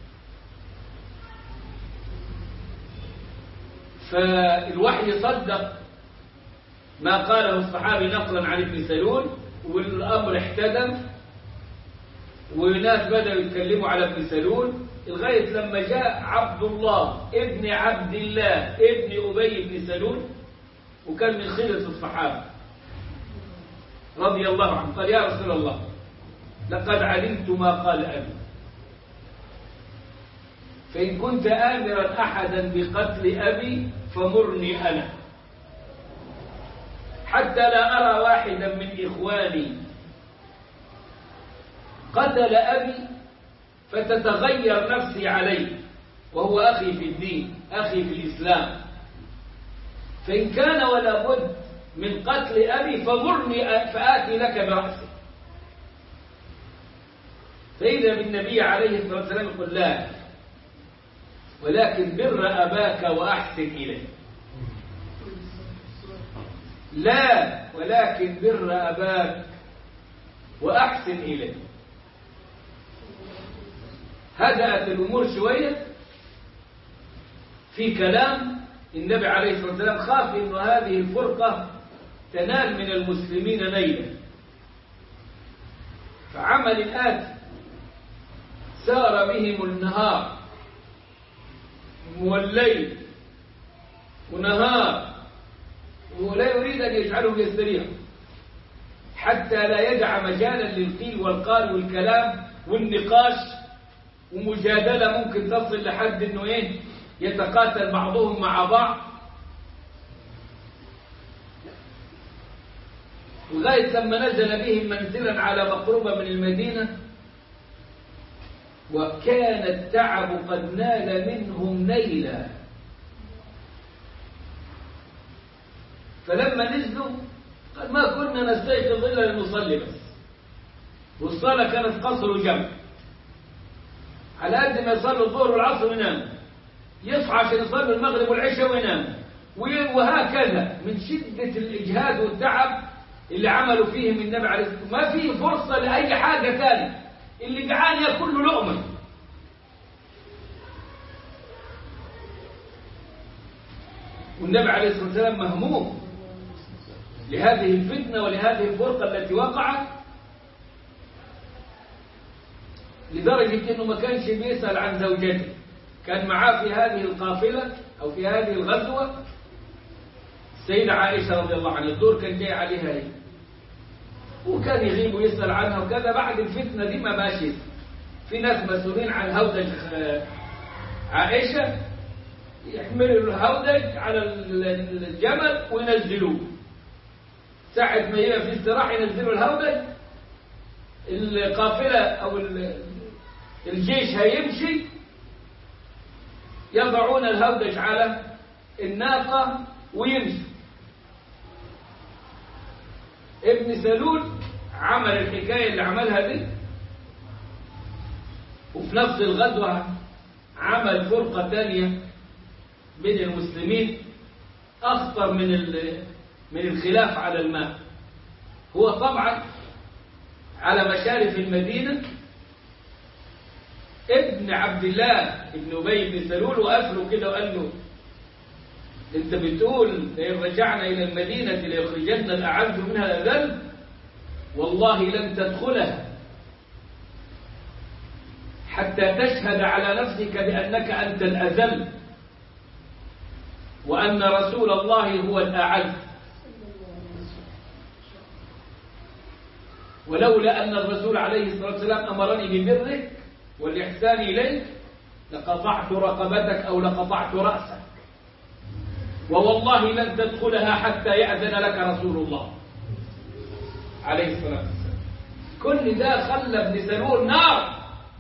فالوحي صدق ما قاله الصحابي نقلا عن ابن سلول، والأمر احتدم، وناس بدأوا يتكلموا على ابن سلول، لغاية لما جاء عبد الله ابن عبد الله ابن أبي بن سلول، وكان من خيرة الصحابة رضي الله عنه، قال: يا رسول الله، لقد علمت ما قال أبي، فإن كنت آمرا أحدا بقتل أبي فمرني أنا، حتى لا أرى واحدا من إخواني قتل أبي فتتغير نفسي عليه، وهو أخي في الدين، أخي في الإسلام. فإن كان ولا بد من قتل أبي فمرني فآتي لك برأسه. فإذا بالنبي عليه الصلاة والسلام يقول: لا، ولكن بر أباك وأحسن إليه. لا، ولكن بر أباك وأحسن إليه. هدأت الأمور شوية في كلام النبي عليه الصلاة والسلام، خاف أن هذه الفرقة تنال من المسلمين نيلا، فعمل الآتي: سار بهم النهار والليل ونهار، ولا يريد أن يجعلهم يستريحوا حتى لا يدع مجالا للقيل والقال والكلام والنقاش ومجادلة ممكن تصل لحد أنه يتقاتل بعضهم مع بعض، لغاية لما نزل بهم منزلا على مقربة من المدينة، وكان التعب قد نال منهم نيلا. فلما نزلوا قال ما كنا نستيقظ إلا لنصلي بس، والصلاة كانت قصر جمع، على قد ما يصلوا الظهر والعصر وينام، يصحى عشان يصلوا المغرب والعشاء وينام، وهكذا من شدة الإجهاد والتعب اللي عملوا فيهم النبي عليه الصلاة والسلام. ما في فرصة لأي حاجة ثانية، اللي جعان ياكل له لقمة. والنبي عليه الصلاة والسلام مهموم لهذه الفتنة ولهذه الفرقة التي وقعت، لدرجة أنه ما كانش بيسأل عن زوجته. كان معاه في هذه القافلة أو في هذه الغزوة السيدة عائشة رضي الله عنها، الدور كان جاي عليها هي، وكان يغيب ويسأل عنها وكذا. بعد الفتنة دي ما ماشي، في ناس مسؤولين عن هودج عائشة، يحملوا الهودج على الجمل وينزلوه، ساعة ما هي في استراحة ينزلوا الهودج، القافلة أو الجيش هيمشي، يضعون الهودج على الناقة ويمشوا. ابن سلول عمل الحكاية اللي عملها دي، وفي نفس الغزوة عمل فرقة تانية بين المسلمين أخطر من الخلاف على الماء. هو طبعا على مشارف المدينة ابن عبد الله ابن أبي بن سلول وقف له كده وقال له انت بتقول لئن رجعنا إلى المدينة ليخرجن الأعز منها الأذل، والله لن تدخلها حتى تشهد على نفسك بأنك أنت الأذل وأن رسول الله هو الأعز، ولولا أن الرسول عليه الصلاة والسلام أمرني ببرك والإحسان إليك لقطعت رقبتك أو لقطعت رأسك، ووالله لن تدخلها حتى يأذن لك رسول الله عليه الصلاة والسلام. كل ده خلى ابن سلول نار.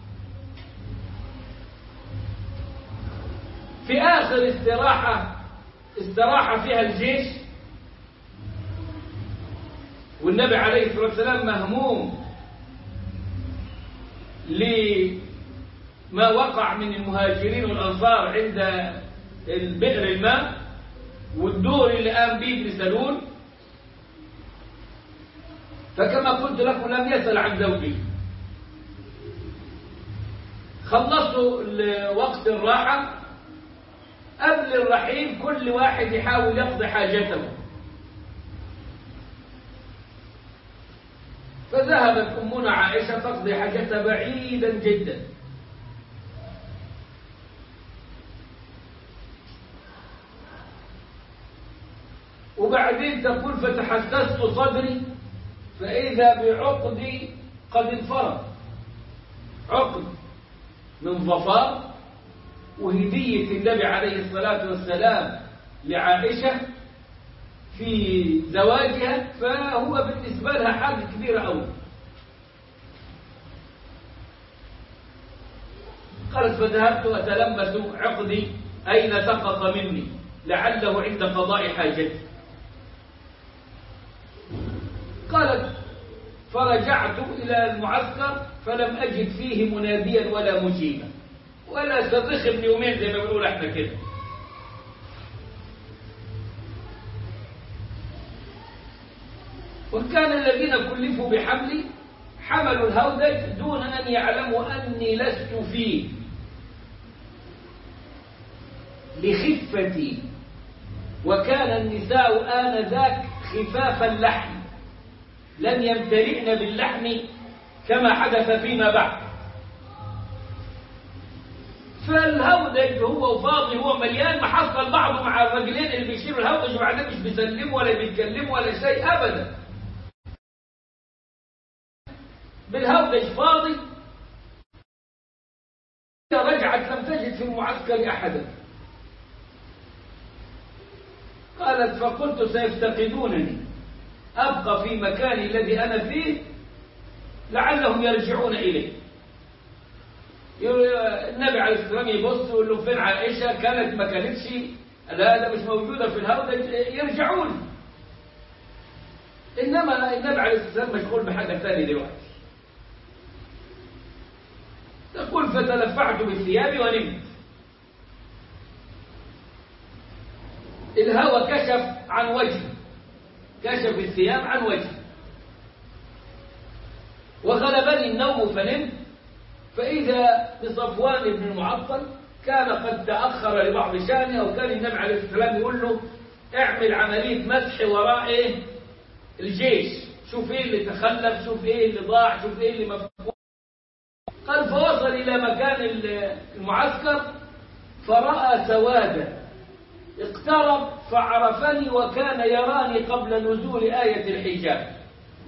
في آخر استراحة فيها الجيش، والنبي عليه الصلاة والسلام مهموم لما وقع من المهاجرين والأنصار عند البئر الماء والدور اللي قام به ابن سلول. فكما قلت لكم لم يسأل عن زوجه. خلصوا وقت الراحة، قبل الرحيل كل واحد يحاول يقضي حاجته، فذهبت أمنا عائشة تقضي حاجتها بعيدا جدا، وبعدين تقول فتحسست صدري فإذا بعقدي قد انفرد، عقد من ظفار وهدية النبي عليه الصلاة والسلام لعائشة في زواجها، فهو بالنسبة لها حاجة كبيرة أوي. قالت فذهبت أتلمس عقدي أين سقط مني لعله عند قضاء حاجتي. قالت فرجعت إلى المعسكر فلم أجد فيه مناديا ولا مجيبا ولا صريخ ابن يومين زي ما بنقول احنا كده. وكان الذين كلفوا بحملي حملوا الهودج دون أن يعلموا أني لست فيه لخفتي، وكان النساء آنذاك خفاف اللحم لم يمتلئن باللحم كما حدث فيما بعد. فالهودج هو فاضي، هو مليان، محصل بعضه مع الرجلين اللي بيشيلوا الهودج وبعدين مش بيسلموا ولا بيتكلموا ولا شيء أبدا، بالهودج فاضي. رجعت لم تجد في المعسكر أحدا. قالت فقلت سيفتقدونني، أبقى في مكاني الذي أنا فيه لعلهم يرجعون إليه. النبي عليه الصلاة والسلام يبص ويقول له فين عائشة؟ كانت ما كانتش، لا ده مش موجودة في الهودج، يرجعون. إنما النبي عليه الصلاة والسلام مشغول بحاجة ثانية دلوقتي. تقول فتلفعت بثيابي ونمت. الهوى كشف عن وجهي، كشف الثياب عن وجهي، وغلبني النوم فنمت، فإذا بصفوان بن المعطل كان قد تأخر لبعض شأنه، وكان النبي عليه الصلاة والسلام يقول له اعمل عملية مسح وراء إيه؟ الجيش، شوف إيه اللي تخلف، شوف إيه اللي ضاع، شوف إيه اللي مفقود. قال فوصل إلى مكان المعسكر فرأى سوادا، اقترب فعرفني وكان يراني قبل نزول آية الحجاب،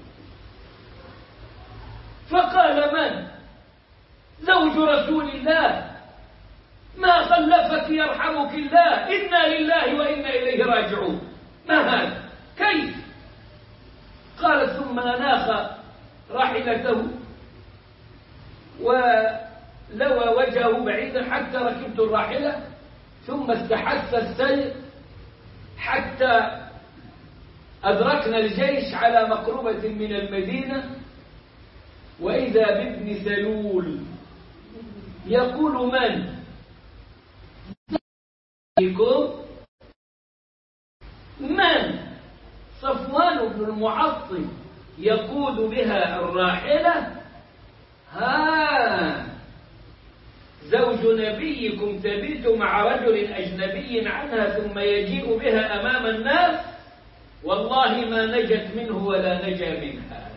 فقال من؟ زوج رسول الله، ما خلفك يرحمك الله، إنا لله وإنا إليه راجعون. ما هذا؟ كيف؟ قال ثم أناخ راحلته ولوى وجهه بعيدا حتى ركبت الراحلة، ثم استحث السير حتى أدركنا الجيش على مقربة من المدينة، وإذا بابن سلول يقول من؟ من؟ صفوان بن المعطل يقود بها الراحلة. ها زوج نبيكم تبيت مع رجل أجنبي عنها ثم يجيء بها أمام الناس، والله ما نجت منه ولا نجا منها.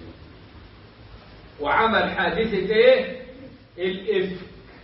وعمل حادثة إيه؟ الإفك،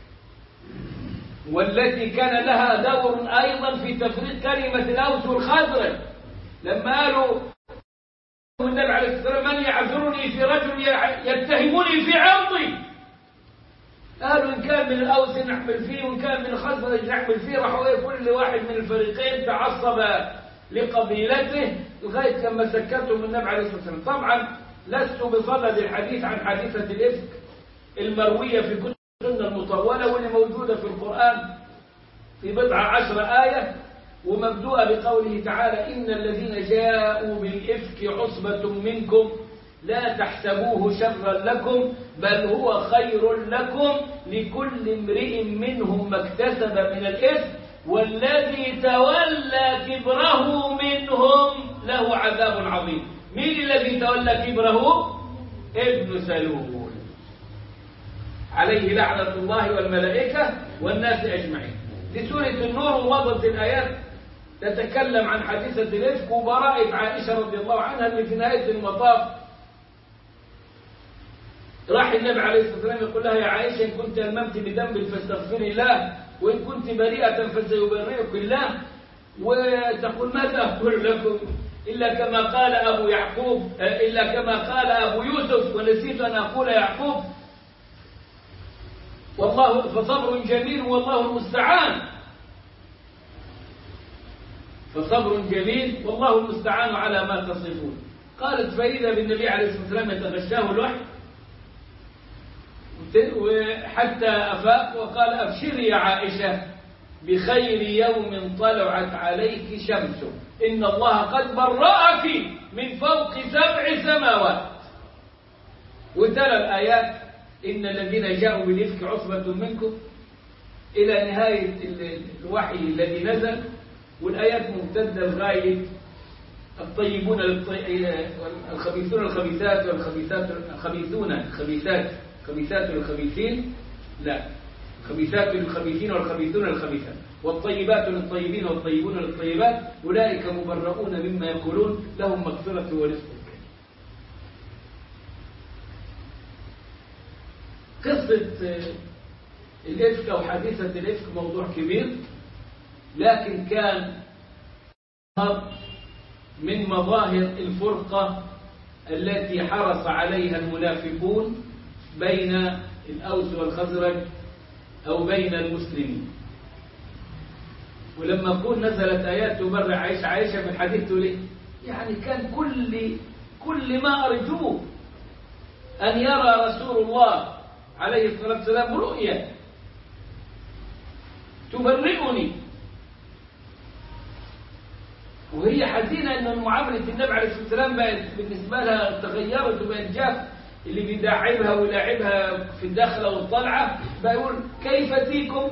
والتي كان لها دور أيضا في تفريق كلمة الأوس والخزرج، لما قالوا النبي عليه الصلاة والسلام من يعذرني في رجل يتهمني في عرضي، قالوا إن كان من الأوس نحمل فيه وإن كان من الخزرج نحمل فيه. راحوا كل واحد من الفريقين تعصب لقبيلته لغاية لما سكتهم النبي عليه الصلاة والسلام. طبعا لست بصدد الحديث عن حادثة الإفك المروية في كتب السنة المطولة واللي موجودة في القرآن في 14 آية، ومبدوءة بقوله تعالى إن الذين جاءوا بالإفك عصبة منكم لا تحسبوه شرا لكم بل هو خير لكم لكل امرئ منهم ما اكتسب من الإثم والذي تولى كبره منهم له عذاب عظيم. مين الذي تولى كبره؟ ابن سلول عليه لعنة الله والملائكة والناس أجمعين. في سورة النور ومضت الآيات تتكلم عن حادثة الإفك وبراءة عائشة رضي الله عنها، اللي في نهاية المطاف راح النبي عليه الصلاة والسلام يقول لها يا عائشة إن كنت ألممت بذنب فاستغفري الله وإن كنت بريئة فسيبرئك الله. وتقول ماذا أقول لكم إلا كما قال أبو يعقوب، إلا كما قال أبو يوسف ونسيت أن أقول يعقوب، والله فصبر جميل والله المستعان. فصبر جميل والله المستعان على ما تصفون. قالت فإذا بالنبي عليه الصلاة والسلام يتغشاه الوحي وحتى أفاق وقال أبشري يا عائشة بخير يوم طلعت عليك شمسه إن الله قد برأك من فوق 7 سماوات. وتلا الآيات إن الذين جاءوا بالإفك عصبة منكم إلى نهاية الوحي الذي نزل، والآيات ممتدة لغاية الطيبون الخبيثون الخبيثات والخبيثات الخبيثون الخبيثات خبيثات الخبيثين، لا خبيثات للخبيثين والخبيثون الخبيثات والطيبات للطيبين والطيبون للطيبات أولئك مبرؤون مما يقولون لهم مغفرة ورزق كريم. قصة الإفك أو حادثة الإفك موضوع كبير، لكن كان من مظاهر الفرقة التي حرص عليها المنافقون بين الأوس والخزرج أو بين المسلمين. ولما كون نزلت آيات تبرع عائشة في الحديث ليه؟ يعني كان كل ما أرجوه أن يرى رسول الله عليه الصلاة والسلام رؤيا تبرئني، وهي حزينة أن معاملة النبي عليه الصلاة والسلام بقت بالنسبة لها تغيرت وبقت جاف، اللي بيداعبها ويلاعبها في الداخلة والطلعة بيقول كيف فيكم،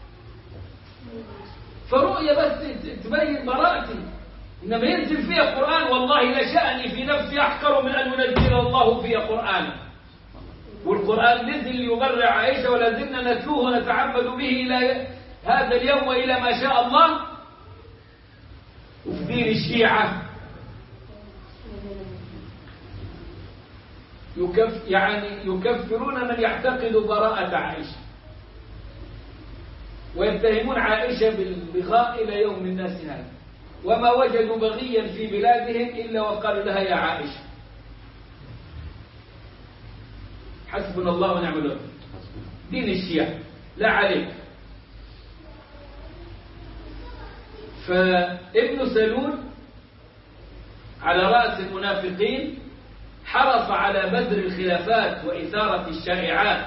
فرؤية بس تبين براءتي، إنما ينزل فيها قرآن والله لشأني في نفسي أحقر من أن ينزل الله فيها قرآن. والقرآن نزل ليبرع عائشة ولا زلنا نتلوه ونتعبد به إلى هذا اليوم وإلى ما شاء الله. وفي دين الشيعة يكفرون من يعتقد براءة عائشة، ويتهمون عائشة بالبغاء إلى يوم الناس هذا، وما وجدوا بغيا في بلادهم إلا وقالوا لها يا عائشة. حسبنا الله ونعم الوكيل. دين الشيعة لا عليك. فابن سلول على رأس المنافقين حرص على بذر الخلافات وإثارة الشائعات،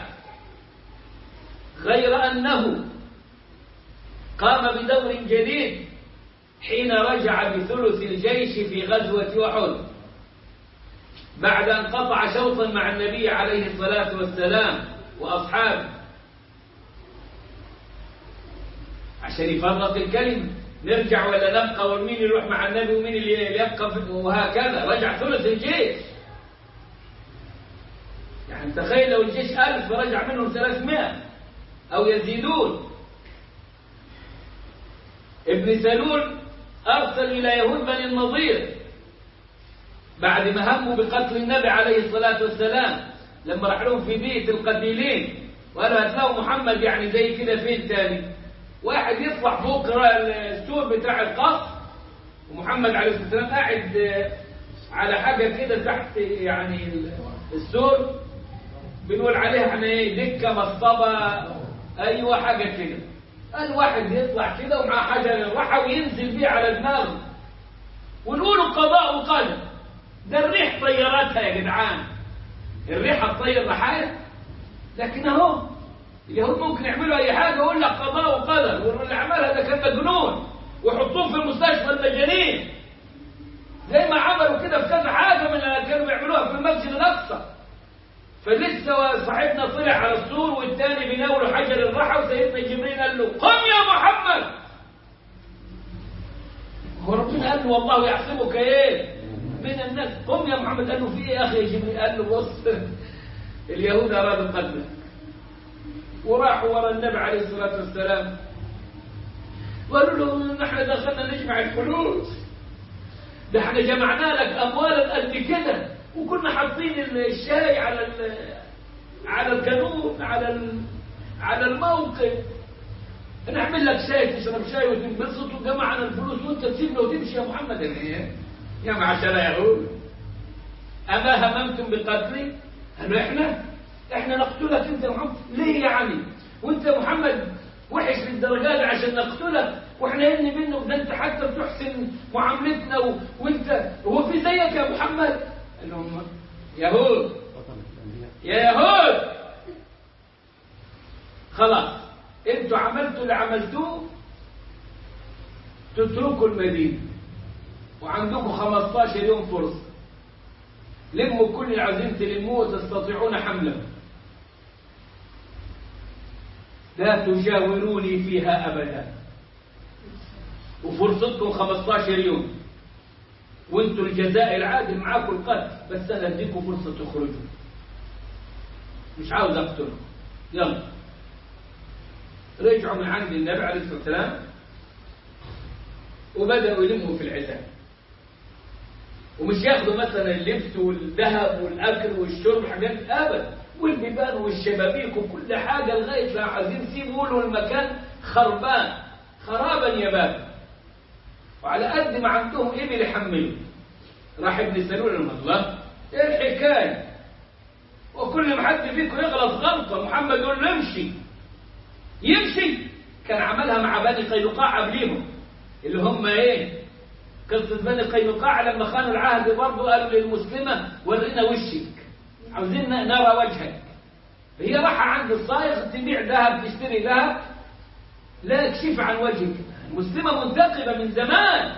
غير أنه قام بدور جديد حين رجع بثلث الجيش في غزوة أحد بعد أن قطع شوطا مع النبي عليه الصلاة والسلام وأصحابه عشان يفرق الكلمة، نرجع ولا نبقى، ومين يروح مع النبي ومين اللي يبقى، وهكذا رجع ثلث الجيش. يعني تخيل لو الجيش 1000 فرجع منهم 300 أو يزيدون. ابن سلول أرسل إلى يهود بني النضير بعد ما هموا بقتل النبي عليه الصلاة والسلام، لما راح لهم في بيئة القتيلين وقالوا هتلاقوا محمد يعني زي كده فين تاني، واحد يطلع فوق السور بتاع القصر ومحمد عليه الصلاة والسلام قاعد على حاجة كده تحت يعني السور، بنقول عليها احنا ايه، دكة مصطبة، ايوه حاجة كده. قال واحد يطلع كده ومعاه حجر الرحى وينزل بيه على دماغه ونقولوا قضاء وقدر. ده الريح طياراتها يا جدعان، الريح هتطير رحايا، لكن اهو اليهود ممكن يعملوا اي حاجه ويقول لك قضاء وقدر، واللي عملها ده كان مجنون ويحطوه في مستشفى المجانين، زي ما عملوا كده في كذا حاجه من اللي كانوا بيعملوها في المسجد الاقصى. فلسه صاحبنا طلع على السور والثاني بيناوله حجر الرحى، وسيدنا جبريل قال له قم يا محمد. هو ربنا قال له والله يعصمك ايه من الناس، قم يا محمد. قال له في ايه يا اخي جبريل؟ قال له بص اليهود ارادوا قتلك، وراحوا ورا النبي عليه الصلاه والسلام وقالوا له نحن دخلنا نجمع الفلوس، ده احنا جمعنا لك اموالا قد كده، وكنا حاطين الشاي على الجنوب على الموقف، نعمل لك شاي تشرب شاي وتنبسط، وجمعنا الفلوس وانت تسيبنا وتمشي يا محمد. يا معشر يهود اما هممتم بقتلي؟ قالوا احنا نقتلك انت يا محمد. ليه يعني؟ وانت يا محمد وحش للدرجه دي عشان نقتلك واحنا يهني منه؟ ده انت حتى بتحسن معاملتنا وانت هو في زيك يا محمد؟ قال لهم يهود يا يهود خلاص انتوا عملتوا اللي عملتوه، تتركوا المدينه وعندكم 15 يوم فرصه، لموا كل اللي عايزين تلموه وتستطيعون حمله، لا تجاوروني فيها ابدا، وفرصتكم 15 يوم، وانتوا الجزاء العادل معاكم القتل، بس انا اديكم فرصه تخرجوا، مش عاوز اقتلكم. يلا رجعوا من عند النبي عليه الصلاه والسلام وبداوا يلموا في العتاب، ومش ياخدوا مثلا اللبس والذهب والاكل والشرب حاجات ابدا، والبيبان والشبابيك وكل حاجه، لغايه لا عايزين يسيبوا له المكان خربان خرابا يبان، وعلى قد ما عندهم ابل يحملوا. راح ابن سلول الله ايه الحكايه؟ وكل ما حد فيكم يغلط غلطه محمد يقول له يمشي. كان عملها مع بني قينقاع قبليهم، اللي هم ايه، قصه بني قينقاع لما خانوا العهد برضه قالوا للمسلمه ورينا وشك، عاوزين نرى وجهك، هي راح عند الصايغ تبيع ذهب تشتري ذهب، لا اكشف عن وجهك. المسلمة منتقبة من زمان،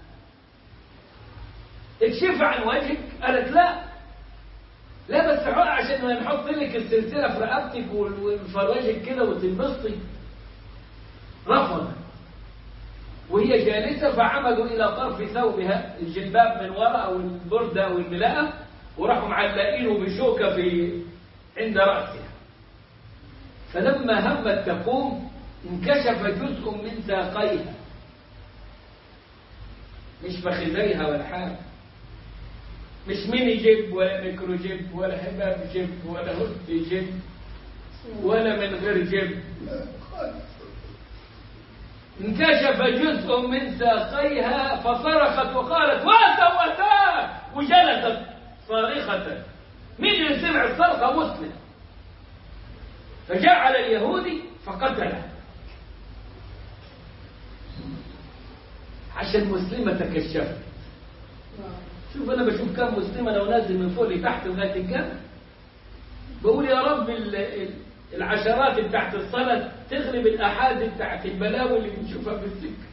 اكشف عن وجهك. قالت لا بس عشان نحط لك السلسلة في رقبتك ونفرجك كده وتنبسطي. رفض. وهي جالسة فعمدوا إلى طرف ثوبها، الجلباب من وراء أو البردة أو الملاءة، وراحوا معلقينه بشوكة عند رأسها. فلما همت تقوم انكشف جزء من ساقيها، مش فخذيها ولا حاجة، مش ميني جيب ولا ميكرو جيب ولا حباب جيب ولا هد جيب ولا من غير جيب. انكشف جزء من ساقيها فصرخت وقالت واتاه، وجلست صارخة. مين اللي سمع الصرخة؟ مسلم. فجاء على اليهودي فقتله عشان مسلمة تكشفت. شوف أنا بشوف كم مسلمة لو نازل من فوق لتحت لغاية الجنة، بقول يا رب العشرات بتاعت الصلاة تغلب الأحاد بتاعت البلاوي اللي بنشوفها في السكة.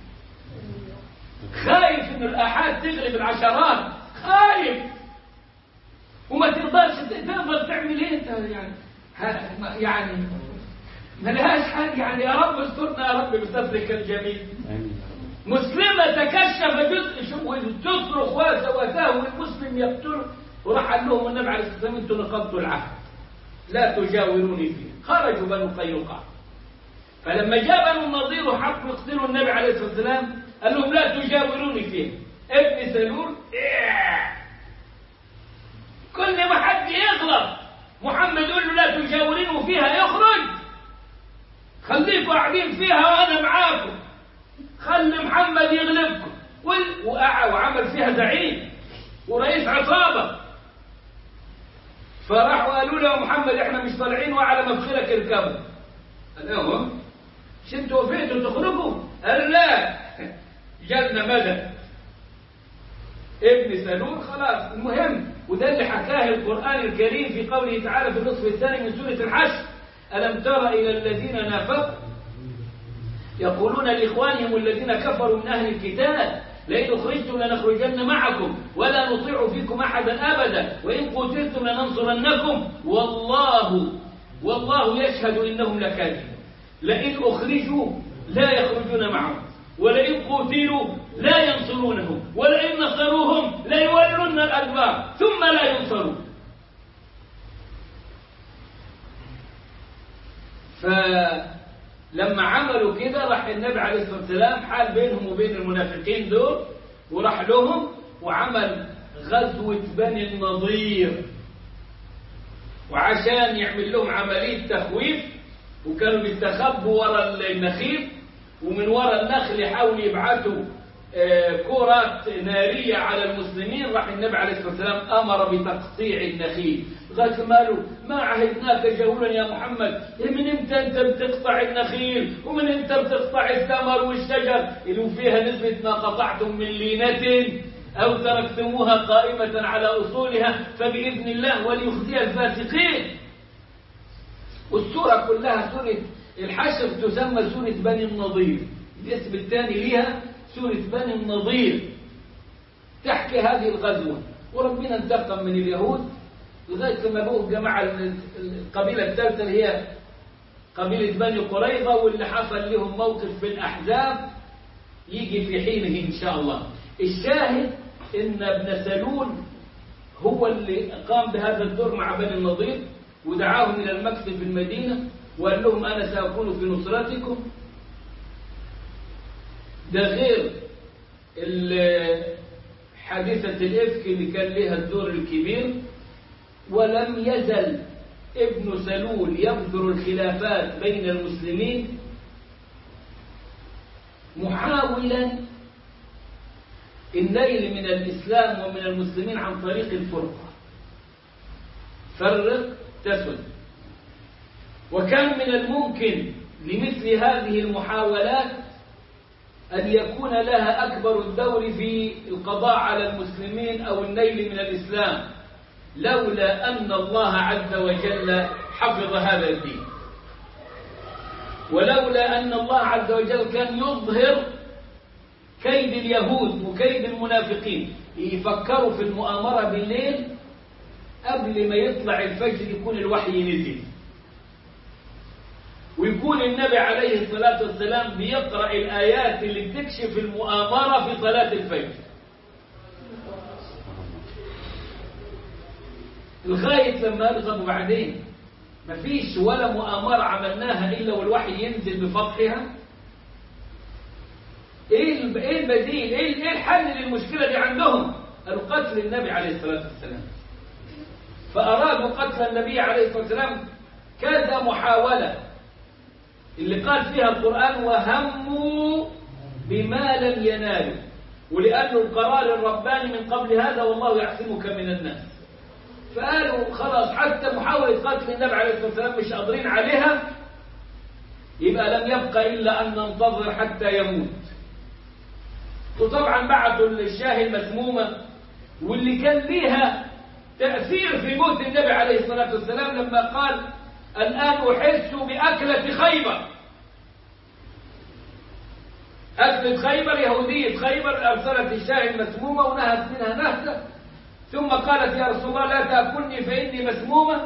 خايف إن الأحاد تغلب العشرات، خايف وما تقدر تعمل إيه أنت يعني ما لهاش حاجة. يعني يا رب استرنا يا رب بسترك الجميل. مسلمة تكشف جزء وتصرخ وتاه والمسلم يقتله، وراح قال لهم النبي عليه الصلاة والسلام انتم نقضتوا العهد لا تجاوروني فيه. خرجوا بنو قينقاع. فلما جاء بنو النضير وحبوا يقتلوا النبي عليه الصلاة والسلام قال لهم لا تجاوروني فيه. ابن سلول كل ما حد يغلط محمد يقول له لا تجاورينه فيها يخرج. خليكم قاعدين فيها وانا معاكم، خلي محمد يغلبكم. وعمل فيها زعيم ورئيس عصابة. فراحوا قالوا له محمد احنا مش طالعين وعلى مفخرك اركبوا. قال لهم مش انتوا وفيتوا تخرجوا؟ قال لا جالنا مدد. ابن سلول خلاص. المهم وده اللي حكاه القرآن الكريم في قوله تعالى في النصف الثاني من سورة الحشر: ألم تر إلى الذين نافقوا يقولون لإخوانهم الذين كفروا من أهل الكتاب لئن أخرجتم لنخرجن معكم ولا نطيع فيكم أحدا أبدا وإن قتلتم لننصرنكم والله يشهد إنهم لكاذبون. لئن أخرجوا لا يخرجون معهم ولئن قتلوا لا ينصرونهم ولئن نصروهم لا يولون الأدبار ثم لا ينصرون. فلما عملوا كده راح النبي عليه الصلاة والسلام حال بينهم وبين المنافقين دول وراح لهم وعمل غزوة بني النضير، وعشان يعمل لهم عملية تخويف وكانوا بيستخبوا وراء النخيل ومن وراء النخل يحاولوا يبعثوا كرات نارية على المسلمين. راح النبي عليه الصلاة والسلام أمر بتقطيع النخيل. قال ماله ما عهدناك جولا يا محمد، من امتى انت بتقطع النخيل ومن امتى بتقطع الثمر والشجر اللي فيها نسبة ما قطعتم من لينة أو تركتموها قائمة على أصولها فبإذن الله وليخزي الفاسقين. والسورة كلها سورة الحشر تسمى سورة بني النضير، الاسم الثاني لها سورة بني النضير، تحكي هذه الغزوة. وربنا انتقم من اليهود لغاية لما بقوا جماعة القبيلة الثالثة اللي هي قبيلة بني قريظة، واللي حصل لهم موقف بالأحزاب يجي في حينه إن شاء الله. الشاهد إن ابن سلول هو اللي قام بهذا الدور مع بني النضير ودعاهم إلى المكتب في المدينة وقال لهم أنا سأكون في نصرتكم. ده غير حادثة الإفك اللي كان لها الدور الكبير. ولم يزل ابن سلول يبذر الخلافات بين المسلمين محاولا النيل من الإسلام ومن المسلمين عن طريق الفرقة، فرق تسد. وكان من الممكن لمثل هذه المحاولات أن يكون لها أكبر الدور في القضاء على المسلمين أو النيل من الإسلام، لولا أن الله عز وجل حفظ هذا الدين. ولولا أن الله عز وجل كان يظهر كيد اليهود وكيد المنافقين يفكروا في المؤامرة بالليل قبل ما يطلع الفجر يكون الوحي نزل، ويكون النبي عليه الصلاة والسلام بيقرأ الآيات اللي بتكشف المؤامرة في صلاة الفجر، لغاية لما ألغوا بعدين مفيش ولا مؤامرة عملناها إلا والوحي ينزل بفتحها. إيه البديل؟ إيه الحل للمشكلة دي عندهم؟ قالوا قتل النبي عليه الصلاة والسلام، فأرادوا قتل النبي عليه الصلاة والسلام كذا محاولة اللي قال فيها القرآن وهموا بما لم ينالوا، ولأنه القرار الرباني من قبل هذا والله يعصمك من الناس. فقالوا خلاص حتى محاولة قتل النبي عليه الصلاة والسلام مش قادرين عليها، يبقى لم يبقى إلا أن ننتظر حتى يموت. وطبعا بعثوا الشاه المسمومة واللي كان ليها تأثير في موت النبي عليه الصلاة والسلام لما قال الآن أحس بأكلة خيبر. أكلة خيبر يهودية خيبر أرسلت الشاه المسمومة ونهت منها نهتة، ثم قالت يا رسول الله لا تأكلني فإني مسمومة،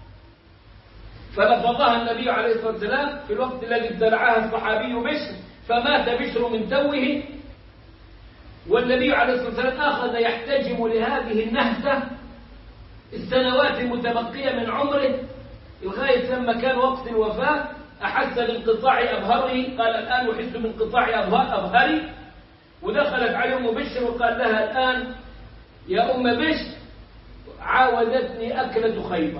فلفظها النبي عليه الصلاة والسلام في الوقت الذي ابتلعها الصحابي بشر، فمات بشر من توه. والنبي عليه الصلاة والسلام أخذ يحتجم لهذه النهتة السنوات المتبقية من عمره لغاية لما كان وقت الوفاة أحس بانقطاع أبهره، قال الآن أحس بانقطاع أبهري، ودخلت عليه أم بشر وقال لها الآن يا أم بشر عاودتني أكلة خيبر.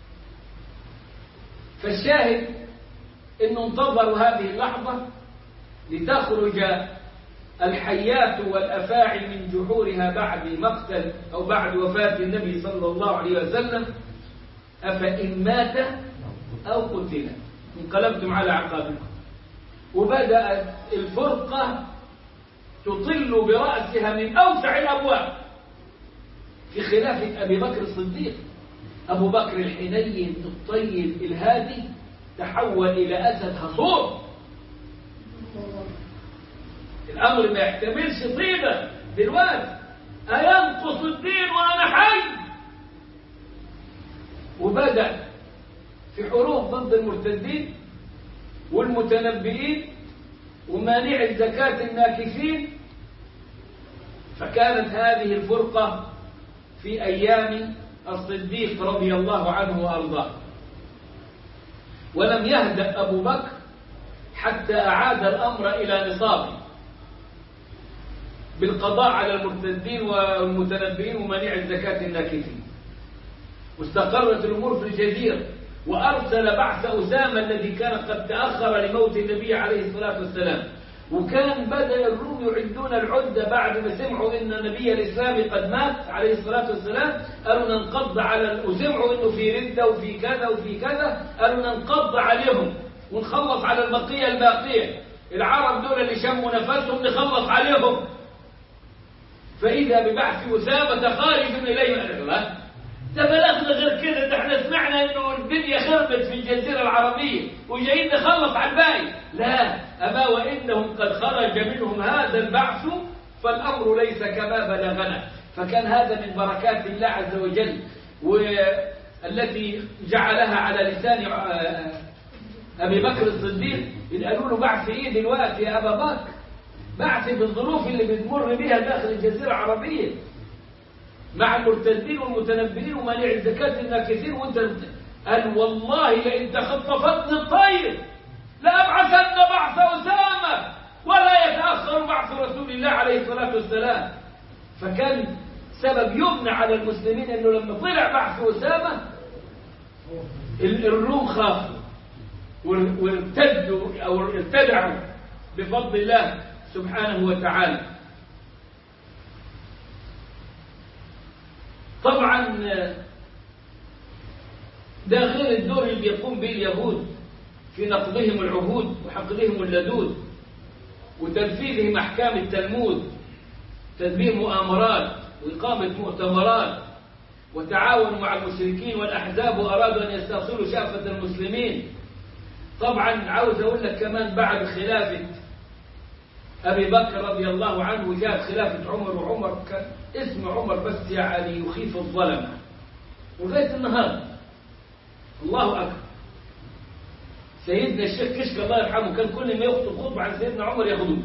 فالشاهد إنه انتظروا هذه اللحظة لتخرج الحيات والأفاعي من جحورها بعد مقتل أو بعد وفاة النبي صلى الله عليه وسلم، أفإن مات أو قتل انقلبتم على عقابكم. وبدأت الفرقة تطل برأسها من أوسع الأبواب في خلافة أبي بكر الصديق. أبو بكر الحنين الطيب الهادي تحول إلى أسد هصور، الأمر ما يحتملش طيبة دلوقتي، أينقص الدين وأنا حي. وبدأ في حروب ضد المرتدين والمتنبئين ومانع الزكاة الناكثين. فكانت هذه الفرقة في أيام الصديق رضي الله عنه وأرضاه. ولم يهدأ أبو بكر حتى أعاد الأمر إلى نصابه بالقضاء على المرتدين والمتنبئين ومانع الزكاة الناكثين، واستقرت الأمور في الجزيرة. وأرسل بعث أسامة الذي كان قد تأخر لموت النبي عليه الصلاة والسلام، وكان بدأ الروم يعدون العدة بعد ما سمعوا إن النبي الإسلامي قد مات عليه الصلاة والسلام. قالوا ننقض على وسمعوا إنه في ردة وفي كذا وفي كذا، قالوا ننقض عليهم ونخلص على البقية الباقية، العرب دول اللي شموا نفسهم نخلص عليهم. فإذا ببعث أسامة خارج إليه قال الله ده بلغنا غير كده، ده احنا سمعنا إنه الدنيا خربت في الجزيرة العربية وجايين نخلص على الباقي. لا، أما وإنهم قد خرج منهم هذا البعث فالأمر ليس كما بلغنا. فكان هذا من بركات الله عز وجل والتي جعلها على لسان أبي بكر الصديق. إن قالوا له بعث إيه دلوقتي يا أبا بكر؟ بعث بالظروف اللي بتمر بها داخل الجزيرة العربية مع المرتدين والمتنبئين ومانع الزكاة الناكثين. وانت قال والله لئن تخطفتني الطير لأبعثن بعث أسامة ولا يتأخر بعث رسول الله عليه الصلاة والسلام. فكان سبب يبنى على المسلمين أنه لما طلع بعث أسامة الروم خافوا وارتدوا أو ارتدعوا بفضل الله سبحانه وتعالى. طبعا ده غير الدور اللي بيقوم به اليهود في نقضهم العهود وحقدهم اللدود وتنفيذهم أحكام التلمود، تدبير مؤامرات وإقامة مؤتمرات وتعاونوا مع المشركين والأحزاب وأرادوا أن يستأصلوا شافة المسلمين. طبعا عاوز أقول لك كمان بعد خلافة أبي بكر رضي الله عنه جاءت خلافة عمر، وعمر كان اسم عمر بس يعني يخيف الظلمة ولغاية النهار. الله أكبر. سيدنا الشيخ كشك الله يرحمه كان كل ما يخطب خطبة عن سيدنا عمر ياخذوه.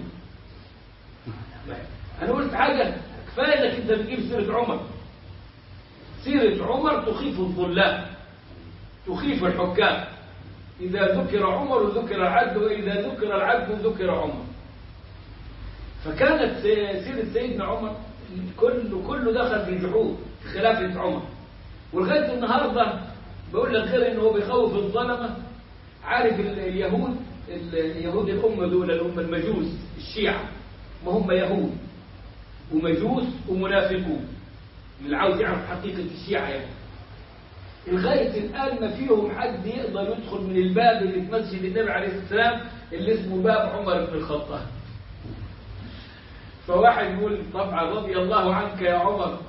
أنا قلت حاجة كفاية إنك أنت بتجيب سيرة عمر. سيرة عمر تخيف الظلام، تخيف الحكام. إذا ذكر عمر ذكر العدل، وإذا ذكر العدل ذكر عمر. فكانت سيرة سيدنا عمر كله دخل في الجحود في خلافة عمر. ولغاية النهاردة بقول لك غير إنه بيخوف الظلمة. عارف اليهود الأمة دول، الأمة المجوس الشيعة، ما هم يهود ومجوس ومنافقون. اللي عاوز يعرف حقيقة الشيعة يعني لغاية الآن ما فيهم حد يقدر يدخل من الباب اللي في مسجد النبي عليه الصلاة والسلام اللي اسمه باب عمر بن الخطاب. فواحد يقول طبعا رضي الله عنك يا عمر،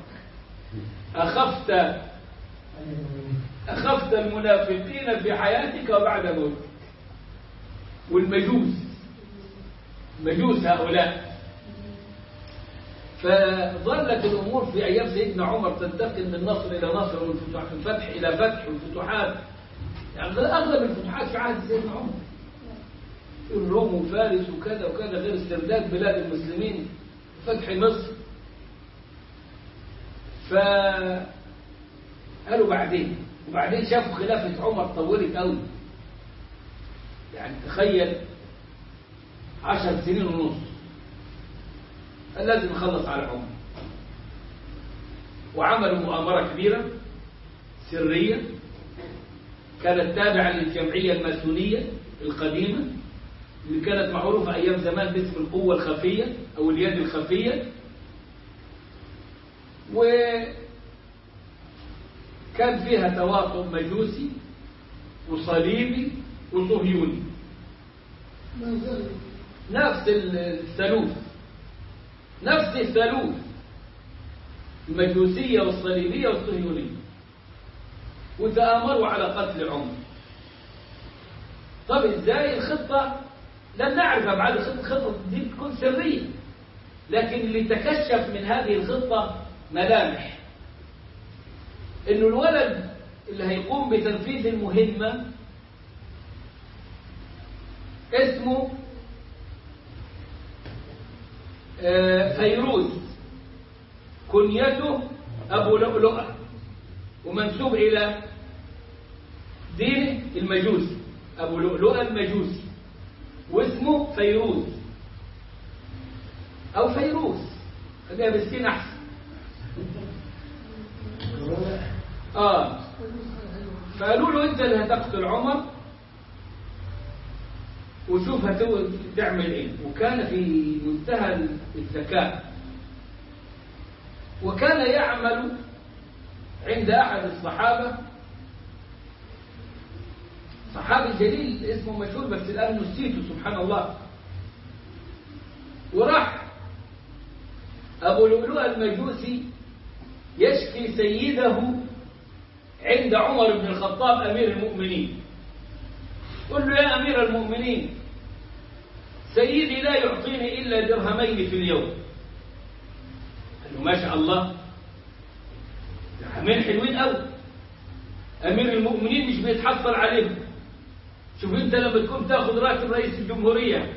أخفت المنافقين في حياتك وبعد موتك. والمجوس مجوس هؤلاء. فظلت الأمور في أيام سيدنا عمر تنتقل من نصر إلى نصر، ومن فتح إلى فتح، والفتوحات يعني أغلب الفتوحات في عهد سيدنا عمر، الروم وفارس وكذا وكذا، غير استرداد بلاد المسلمين، فتح مصر. فقالوا وبعدين شافوا خلافة عمر طولت قوي. يعني تخيل 10 سنين ونص، لازم نخلص على عمر. وعملوا مؤامرة كبيرة سرية كانت تابعة للجمعية الماسونية القديمة اللي كانت معروفة أيام زمان باسم القوة الخفية أو اليد الخفية. وكان فيها تواطؤ مجوسي وصليبي وصهيوني، نفس الثالوث، نفس الثالوث، المجوسية والصليبية والصهيونية. وتآمروا على قتل عمر. طب ازاي الخطة؟ لن نعرفها بعد الخطة دي تكون سرية، لكن اللي تكشف من هذه الخطة ملامح انه الولد اللي هيقوم بتنفيذ المهمة اسمه فيروز، كنيته أبو لؤلؤة، ومنسوب إلى دين المجوس، أبو لؤلؤة المجوسي، واسمه فيروز أو فيروز، خليها بالسين أحسن. فقالوا له أنت اللي هتقتل عمر وشوف تعمل ايه. وكان في منتهى الذكاء، وكان يعمل عند أحد الصحابة، صحابي جليل اسمه مشهور بس الآن نسيته سبحان الله. وراح أبو لؤلؤة المجوسي يشكي سيده عند عمر بن الخطاب أمير المؤمنين. قل له يا أمير المؤمنين، سيدي لا يعطيني إلا درهمين في اليوم. قال له ما شاء الله، درهمين حلوين أوي، أمير المؤمنين مش بيتحصل عليهم. شوف أنت لما تكون تأخذ راتب رئيس الجمهورية.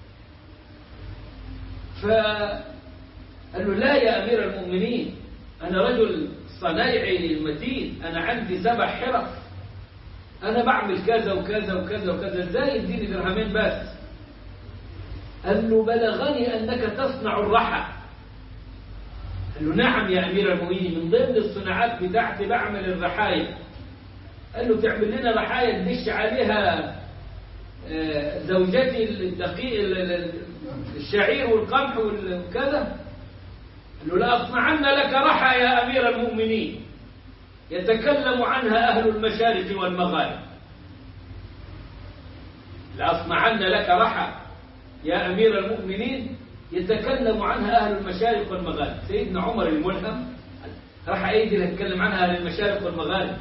فقال له لا يا أمير المؤمنين، أنا رجل صنايعي متين، أنا عندي 7 حرف، أنا بعمل كذا وكذا وكذا وكذا، ازاي يديني درهمين بس؟ قال له بلغني أنك تصنع الرحى. قال له نعم يا أمير المؤمنين، من ضمن الصناعات بتاعتي بعمل الرحايا. قال له تعمل لنا رحايا تدش عليها زوجتي الدقيق الشعير والقمح وكذا؟ قال له لأصنعن لك رحى يا أمير المؤمنين يتكلم عنها أهل المشارق والمغارب. لأصنعن لك رحى يا أمير المؤمنين يتكلم عنها أهل المشارق والمغارب. سيدنا عمر الملهم راح أيدي اللي هتكلم عنها للمشارق والمغارب.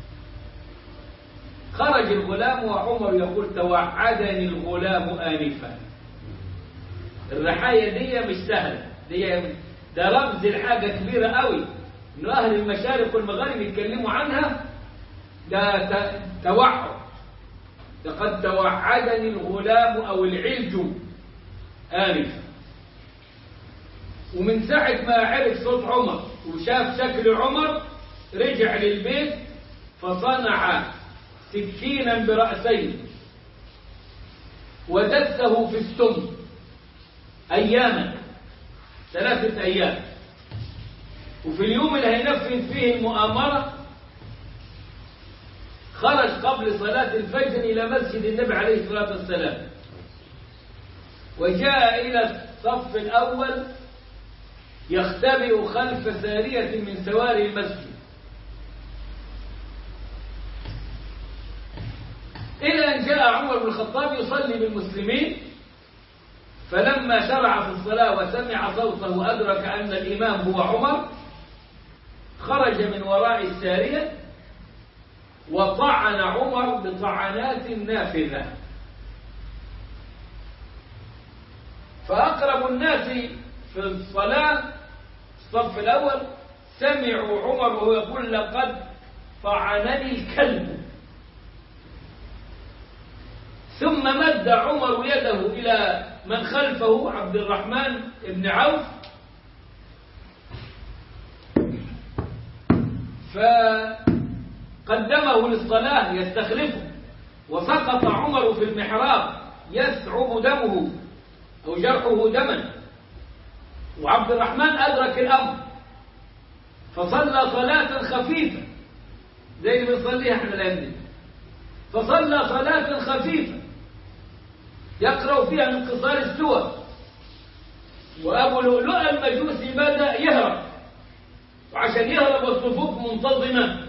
خرج الغلام وعمر يقول توعدني الغلام آنفا. الرحايا دي مش سهلة، ده رمز الحاجة كبيرة قوي، إنه أهل المشارق والمغارب يتكلموا عنها. ده توعد، لقد توعدني الغلام أو العلج آنفا. ومن ساعة ما عرف صوت عمر وشاف شكل عمر رجع للبيت فصنع سكينا برأسين ودسه في السم أياما، 3 أيام. وفي اليوم اللي هينفذ فيه المؤامرة خرج قبل صلاة الفجر إلى مسجد النبي عليه الصلاة والسلام، وجاء إلى الصف الأول يختبئ خلف سارية من سواري المسجد، إلى أن جاء عمر بن الخطاب يصلي بالمسلمين. فلما شرع في الصلاة وسمع صوته وأدرك أن الإمام هو عمر خرج من وراء السارية وطعن عمر بطعنات نافذة. فأقرب الناس في الصلاة الصف الأول سمعوا عمر وهو يقول لقد طعنني الكلب. ثم مد عمر يده إلى من خلفه عبد الرحمن بن عوف فقدمه للصلاة يستخلفه، وسقط عمر في المحراب يسعب دمه أو جرحه دما. وعبد الرحمن أدرك الأمر فصلى صلاة خفيفة زي اللي بنصليها احنا الآن، فصلى صلاة خفيفة يقرأ فيها من قصار السور. وأبو لؤلؤ المجوسي بدأ يهرب، وعشان يهرب الصفوف منتظمة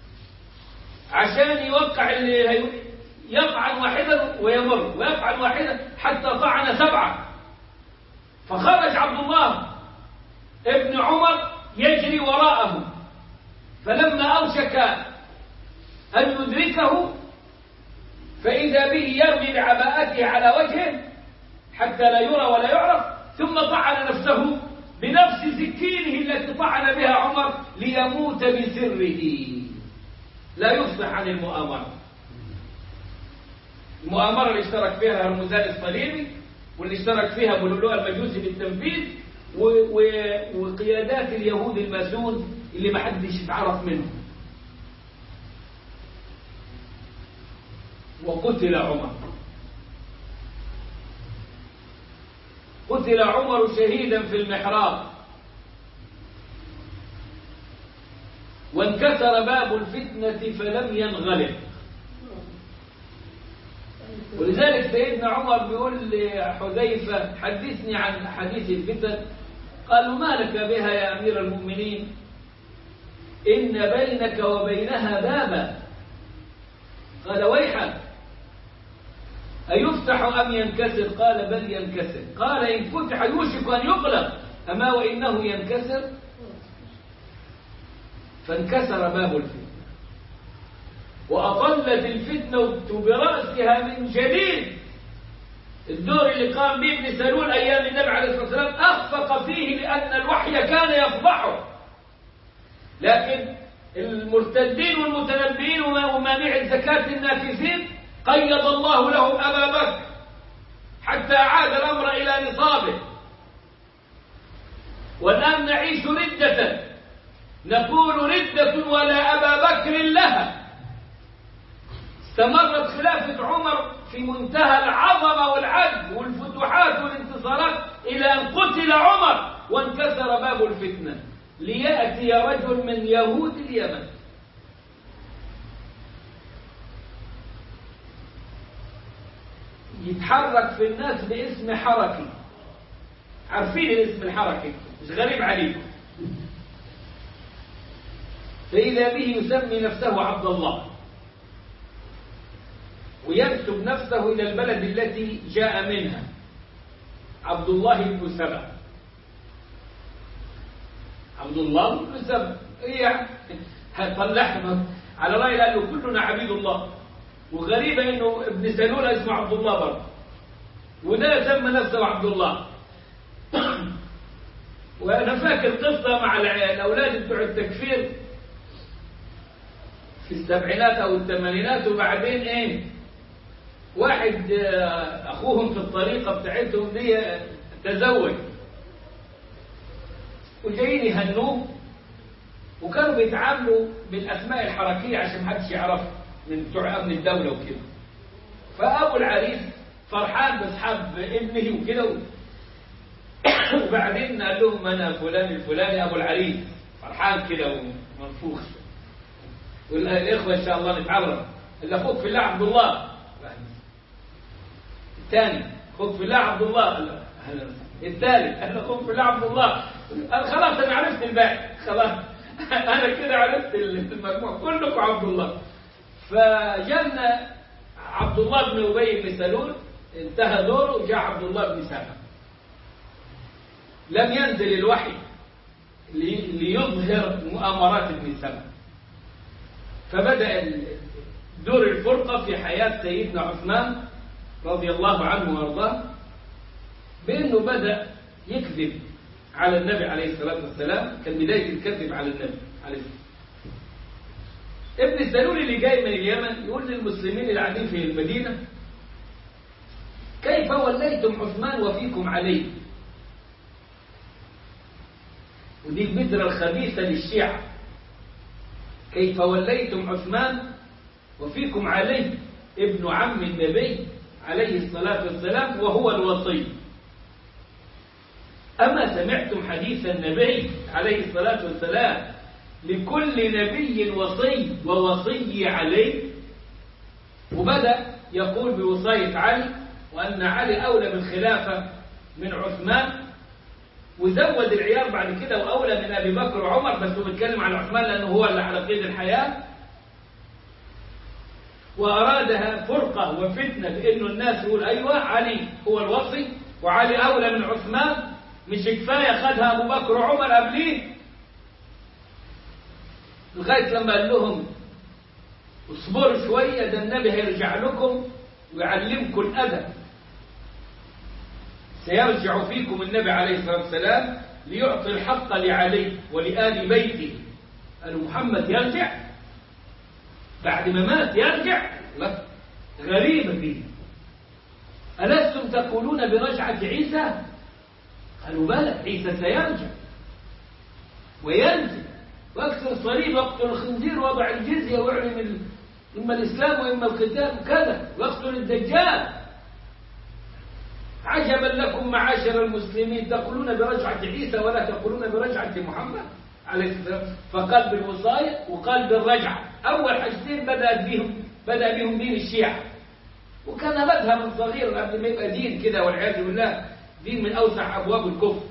عشان يوقع اللي يطعن واحدا ويمر ويفعل واحدا حتى طعن 7. فخرج عبد الله ابن عمر يجري وراءه، فلما أوشك أن يدركه فإذا به يرمي بعباءته على وجهه حتى لا يرى ولا يعرف، ثم طعن نفسه بنفس سكينه التي طعن بها عمر ليموت بسره لا يفصح عن المؤامرة. المؤامرة اللي اشترك فيها هرمزان الصليبي، واللي اشترك فيها أبو لؤلؤ المجوسي بالتنفيذ، وقيادات اليهود الماسون اللي ما حدش اتعرف منهم. وقتل عمر، قتل عمر شهيدا في المحراب، وانكسر باب الفتنة فلم ينغلق. ولذلك سيدنا عمر بيقول لحذيفة حدثني عن حديث الفتن. قالوا ما لك بها يا أمير المؤمنين؟ إن بينك وبينها بابا. قال ويحك أيفتح أم ينكسر؟ قال بل ينكسر. قال إن فتح يوشك أن يغلق، أما وإنه ينكسر. فانكسر باب الفتنة وأطلت الفتنة برأسها من جديد. الدور اللي قام به ابن سلول أيام النبي عليه الصلاة والسلام أخفق فيه لأن الوحي كان يفضحه، لكن المرتدين والمتنبئين ومانع الزكاة النافذين قيض الله لهم أبا بكر حتى عاد الأمر إلى نصابه. والآن نعيش ردة، نقول ردة ولا أبا بكر لها. استمرت خلافة عمر في منتهى العظمة والعدل والفتوحات والانتصارات إلى أن قتل عمر وانكسر باب الفتنة ليأتي رجل من يهود اليمن يتحرك في الناس باسم حركي. عارفين الاسم الحركي مش غريب عليكم. فإذا به يسمي نفسه عبد الله وينسب نفسه إلى البلد التي جاء منها، عبد الله بن سبأ. عبد الله بن سبأ هي هتطلعهم على رأي قال له كلنا عبيد الله. وغريبة إنه ابن سلول اسمه عبد الله برضه، وده سمى نفسه عبد الله. وأنا فاكر قصة مع الأولاد بتوع التكفير في السبعينات أو الثمانينات، وبعدين إيه واحد أخوهم في الطريقة بتاعتهم دي تزوج، وجايين يهنوه، وكانوا بيتعاملوا بالأسماء الحركية عشان محدش يعرفها من بتوع أمن الدولة وكده. فأبو العريس فرحان بأصحاب ابنه وكده، وبعدين قال لهم أنا فلان الفلاني أبو العريس، فرحان كده ومنفوخ. والإخوة إن شاء الله نتعرف. اللي أخوك في الله عبد الله، الثاني أخوك في الله عبد الله، الثالث أنا أخوك في الله عبد الله. خلاص أنا عرفت الباقي، خلاص أنا كده عرفت المجموع كلكم عبد الله. فجاءنا عبد الله بن أبي بن سلول، انتهى دوره وجاء عبد الله بن سلام. لم ينزل الوحي ليظهر مؤامرات ابن سلام، فبدأ دور الفرقة في حياة سيدنا عثمان رضي الله عنه وارضاه، بأنه بدأ يكذب على النبي عليه الصلاة والسلام. كان بداية الكذب على النبي عليه الصلاة والسلام. ابن سلول اللي جاي من اليمن يقول للمسلمين اللي قاعدين في المدينة: كيف وليتم عثمان وفيكم علي؟ ودي البذرة الخبيثة للشيعة. كيف وليتم عثمان وفيكم علي ابن عم النبي عليه الصلاة والسلام وهو الوصي؟ أما سمعتم حديث النبي عليه الصلاة والسلام لكل نبي وصي ووصي عليه؟ وبدأ يقول بوصاية علي، وأن علي أولى بالخلافة من عثمان، وزود العيار بعد كده وأولى من أبي بكر وعمر، بس هو بيتكلم عن عثمان لأنه هو اللي على قيد الحياة. وأرادها فرقة وفتنة، بأنه الناس يقول أيوة علي هو الوصي وعلي أولى من عثمان، مش كفاية خدها أبو بكر وعمر قبليه. لغاية لما قال لهم اصبروا شوية، ده النبي هيرجع لكم ويعلمكم الأدب. سيرجع فيكم النبي عليه الصلاة والسلام ليعطي الحق لعلي ولآل بيته. قالوا محمد يرجع بعد ما مات؟ يرجع؟ لا، غريبة دي. ألستم تقولون برجعة عيسى؟ قالوا بلى، عيسى سيرجع وينزل واكسر الصليب واقتل الخنزير ووضع الجزية واعلن إما الإسلام وإما القتال كذا واقتل الدجال. عجبا لكم معاشر المسلمين، تقولون برجعة عيسى ولا تقولون برجعة محمد عليه السلام. فقال بالوصاية وقال بالرجعة. أول حاجتين بدأ بهم دين الشيعة، وكان مذهبا صغيرا قبل ما يبقى دين كده والعياذ بالله، دين من أوسع أبواب الكفر.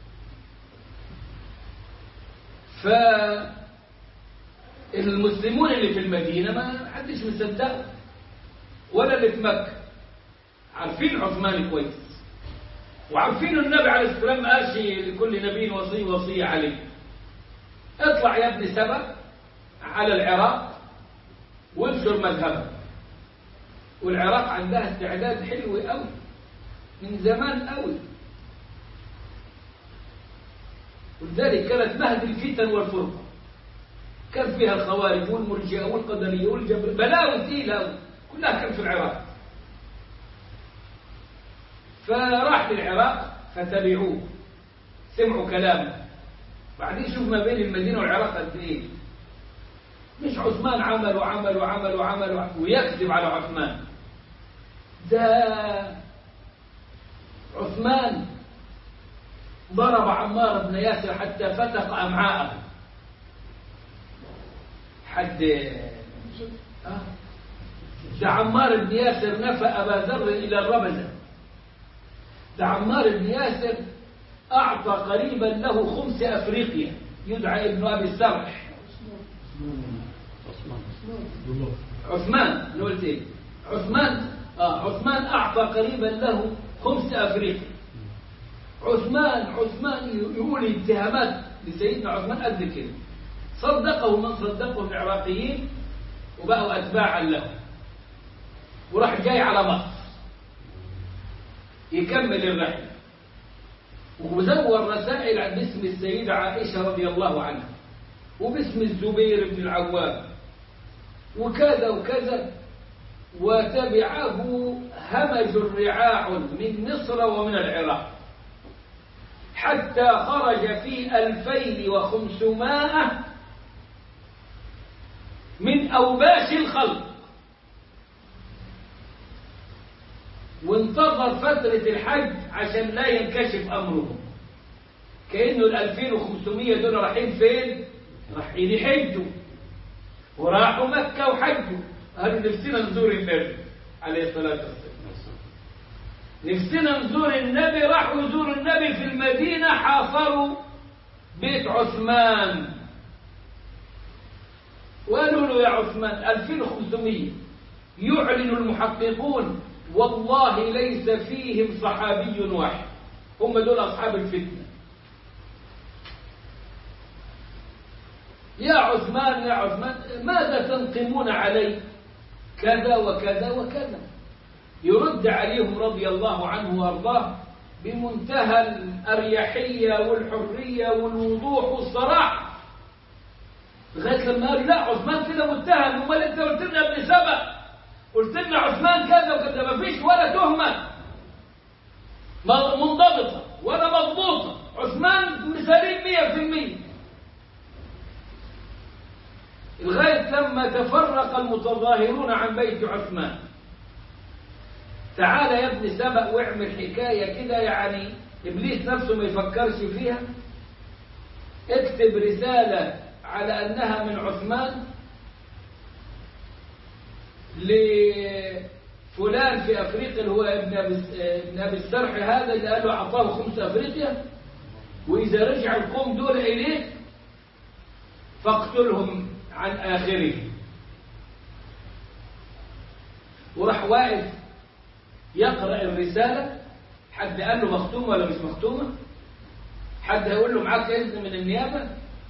فالمسلمون اللي في المدينة ما حدش مصدقه، ولا اللي في مكة، عارفين عثمان كويس، وعارفين النبي عليه الصلاة والسلام ما قالش لكل نبي وصي وصي عليه. اطلع يا ابن سبأ على العراق وانشر مذهبه. والعراق عندها استعداد حلو قوي من زمان قوي، ولذلك كانت مهد الفتن والفرقة. كان فيها الخوارج والمرجئة والقدرية والجبر، بلاوي ثقيلة كلها كان في العراق. فراح للعراق فتبعوه، سمعوا كلامه. بعدين شوف ما بين المدينة والعراق قد ايه. مش عثمان عمل وعمل وعمل وعمل ويكذب على عثمان، ده عثمان ضرب عمار بن ياسر حتى فتق أمعاءه. ده عمار بن ياسر نفى أبا ذر إلى الربزة. ده عمار بن ياسر أعطى قريبا له خمس أفريقيا، يدعى ابن أبي السرح. عثمان نقول ايه؟ عثمان أعطى قريبا له خمس أفريقيا. عثمان يقول اتهامات لسيدنا عثمان قد كده. صدقه من صدقه العراقيين وبقوا أتباعا له، وراح جاي على مصر يكمل الرحلة، وزور رسائل عن اسم السيدة عائشة رضي الله عنها وباسم الزبير بن العوام وكذا وكذا، وتبعه همج رعاع من مصر ومن العراق حتى خرج في 2500 من أوباش الخلق، وانتظر فترة الحج عشان لا ينكشف أمرهم. كأنه 2500 دول رايحين فين؟ رايحين يحجوا، وراحوا مكة وحجوا. قالوا نفسنا نزور النبي عليه الصلاة والسلام، نفسنا نزور النبي. راحوا يزوروا النبي في المدينة، حاصروا بيت عثمان وقالوا له يا عثمان 2500 يعلن المحققون والله ليس فيهم صحابي واحد، هم دول أصحاب الفتنة. يا عثمان يا عثمان ماذا تنقمون علي؟ كذا وكذا وكذا. يرد عليهم رضي الله عنه وارضاه بمنتهى الأريحية والحرية والوضوح والصراحة، لغاية لما قال لا عثمان كده متهم، امال انت قلت لنا ابن سبأ، قلت لنا عثمان كذا وكذا، ما فيش ولا تهمة منضبطة ولا مضبوطة، عثمان سليم 100%. لغاية لما تفرق المتظاهرون عن بيت عثمان. تعال يا ابن سبأ واعمل حكاية كده يعني إبليس نفسه ما يفكرش فيها، اكتب رسالة على أنها من عثمان لفلان في أفريقيا اللي هو ابن أبي السرح هذا اللي قال له أعطاه خمس أفريقيا، وإذا رجع القوم دول إليه فاقتلهم عن آخره. وراح واقف يقرأ الرسالة، حد قال له مختومة ولا مش مختومة؟ حد هيقول له معاك إذن من النيابة؟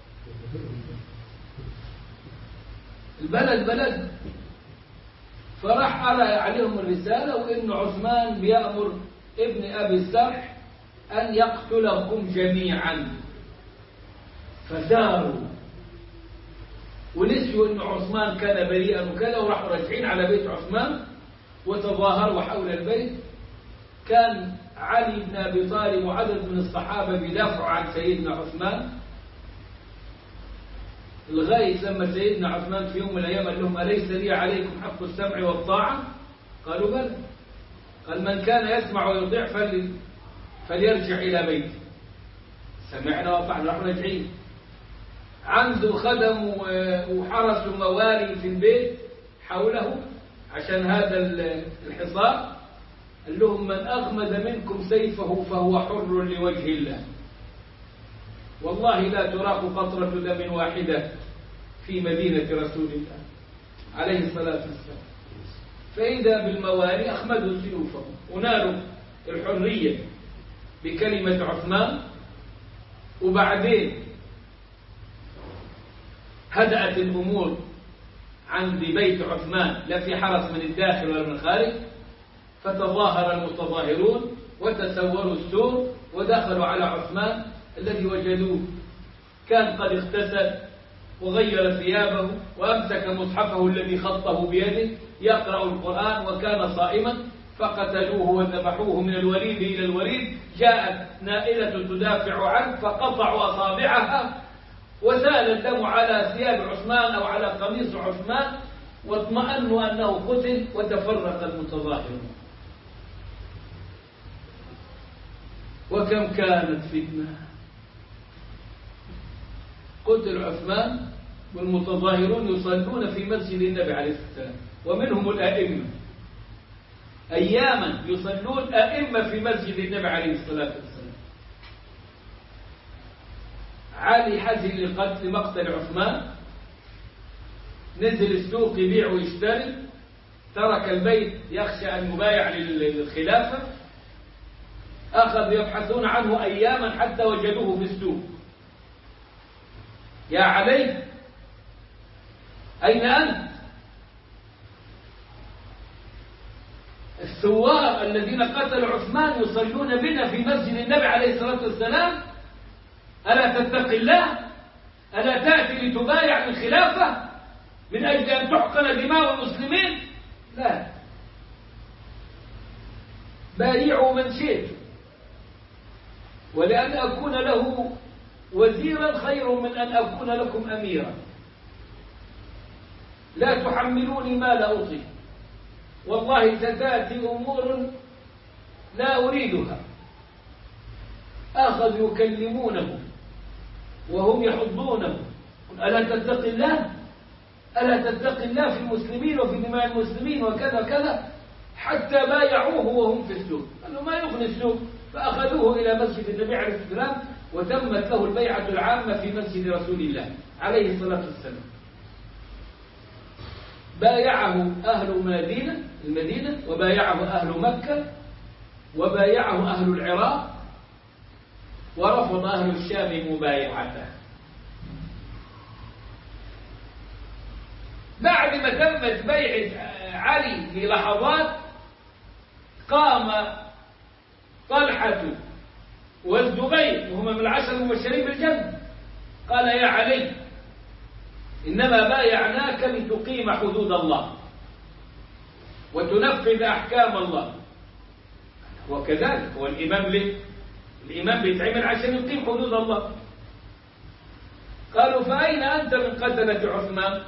البلد بلد. فراح قرأ عليهم الرسالة وإن عثمان بيأمر ابن أبي السرح أن يقتلهم جميعا. فثاروا ونسيوا أن عثمان كان بريئا وكذا، وراحوا راجعين على بيت عثمان وتظاهروا حول البيت. كان علي بن أبي طالب وعدد من الصحابة بيدافعوا عن سيدنا عثمان، لغاية لما سيدنا عثمان في يوم من الأيام قال لهم أليس لي عليكم حق السمع والطاعة؟ قالوا بلى. قال من كان يسمع ويطيع فليرجع إلى بيته. سمعنا وطعنا. راحوا راجعين، عنده خدم وحرس وموالي في البيت حوله عشان هذا الحصار. قال لهم من أغمد منكم سيفه فهو حر لوجه الله، والله لا تراق قطرة دم واحدة في مدينة رسول الله عليه الصلاة والسلام. فإذا بالموالي أخمدوا سيوفهم ونالوا الحرية بكلمة عثمان. وبعدين هدأت الأمور عند بيت عثمان، لا في حرس من الداخل ولا من الخارج. فتظاهر المتظاهرون وتسوروا السور ودخلوا على عثمان الذي وجدوه كان قد اغتسل وغير ثيابه وأمسك مصحفه الذي خطه بيده يقرأ القرآن وكان صائما. فقتلوه وذبحوه من الوريد إلى الوريد. جاءت نائلة تدافع عنه فقطعوا أصابعها وسال الدم على ثياب عثمان أو على قميص عثمان، واطمأنوا أنه قتل وتفرق المتظاهرون. وكم كانت فتنة. قتل عثمان والمتظاهرون يصلون في مسجد النبي عليه الصلاة والسلام، ومنهم الأئمة. أياما يصلون أئمة في مسجد النبي عليه الصلاة والسلام. علي حزن لمقتل عثمان، نزل السوق يبيع ويشتري، ترك البيت يخشى أن يبايع للخلافة. أخذوا يبحثون عنه أياما حتى وجدوه في السوق. يا علي أين أنت؟ الثوار الذين قتلوا عثمان يصلون بنا في مسجد النبي عليه الصلاة والسلام. ألا تتق الله؟ ألا تأتي لتبايع الخلافة من أجل أن تحقن دماء المسلمين؟ لا، بايعوا من شئت، ولأن أكون له وزيرا خير من أن أكون لكم أميرا. لا تحملوني ما لا أطيق، والله ستأتي أمور لا أريدها. أخذوا يكلمونه وهم يحضونه. ألا تتق الله؟ ألا تتق الله في المسلمين وفي دماء المسلمين وكذا كذا، حتى بايعوه وهم في السوق. قالوا ما يغني السوق، فأخذوه إلى مسجد النبي عليه الصلاة والسلام، وتمت له البيعة العامة في مسجد رسول الله عليه الصلاة والسلام. بايعه أهل المدينة، وبايعه أهل مكة، وبايعه أهل العراق، ورفض أهل الشام مبايعته. بعد ما تمت بيعة علي للحظات، قام طلحة والزبير وهما من العشر المبشرين بالجنة، قال يا علي إنما بايعناك لتقيم حدود الله وتنفذ أحكام الله. وكذلك هو الإمام ليه؟ الإمام بيتعمل عشان يقيم حدود الله. قالوا فأين أنت من قتلة عثمان؟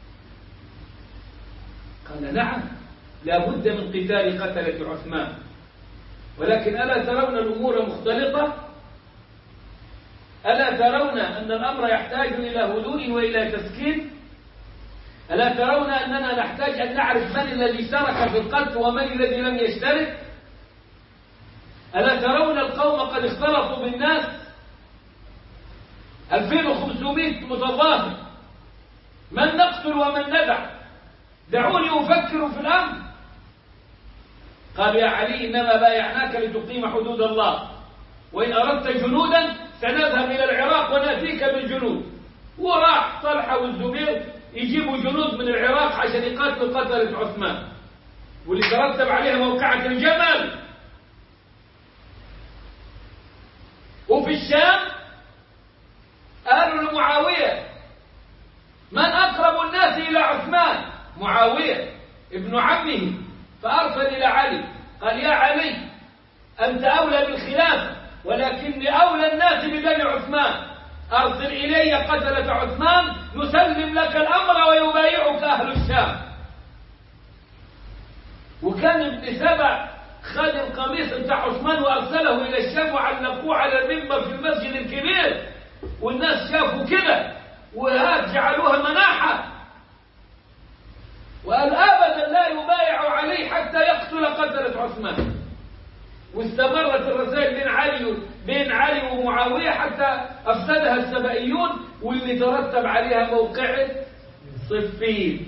قال نعم، لا بد من قتال قتلة عثمان، ولكن ألا ترون الأمور مختلطة؟ ألا ترون أن الأمر يحتاج إلى هدوء وإلى تسكين؟ ألا ترون أننا نحتاج أن نعرف من الذي اشترك في القتل ومن الذي لم يشترك؟ ألا ترون القوم قد اختلطوا بالناس؟ 2500 متظاهر، من نقتل ومن ندع؟ دعوني أفكر في الأمر. قال يا علي إنما بايعناك لتقيم حدود الله، وإن أردت جنودا سنذهب إلى العراق ونأتيك بالجنود. وراح طلحة والزبير يجيبوا جنود من العراق عشان يقاتلوا قتلة عثمان، واللي ترتب عليها موقعة الجمل. وفي الشام قالوا لمعاوية من أقرب الناس إلى عثمان؟ معاوية ابن عمه، فأرسل إلى علي قال يا علي أنت أولى بالخلافة، ولكني أولى الناس ببني عثمان، أرسل إلي قتلة عثمان نسلم لك الأمر ويبايعك أهل الشام. وكان ابن سبع خذ القميص بتاع عثمان وأرسله إلى الشام وعلقوه على المنبر في المسجد الكبير، والناس شافوا كده وهات جعلوها مناحة، وقال أبدا لا يبايع عليه حتى يقتل قتلة عثمان. واستمرت الرسائل بين علي ومعاوية حتى أفسدها السبائيون، واللي ترتب عليها موقعة صفين.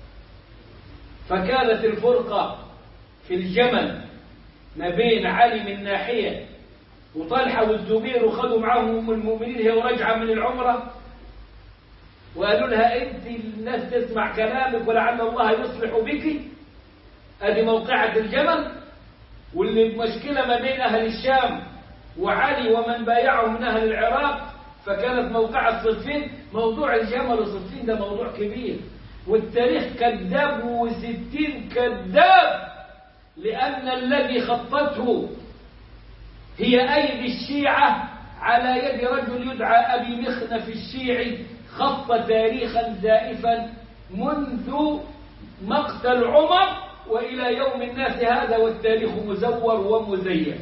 فكانت الفرقة في الجمل ما بين علي من ناحية وطلحة والزبير، وخذوا معهم أم المؤمنين هي وراجعة من العمرة، وقالوا لها أنت الناس تسمع كلامك ولعل الله يصلح بك. هذه موقعة الجمل، واللي مشكلة ما بين أهل الشام وعلي ومن بايعه من أهل العراق، فكانت موقعة صفين. موضوع الجمل وصفين ده موضوع كبير، والتاريخ كذاب و60 كذاب، لأن الذي خطته هي أيدي الشيعة على يد رجل يدعى أبي مخنف الشيعي، خط تاريخا زائفا منذ مقتل عمر وإلى يوم الناس هذا، والتاريخ مزور ومزيف.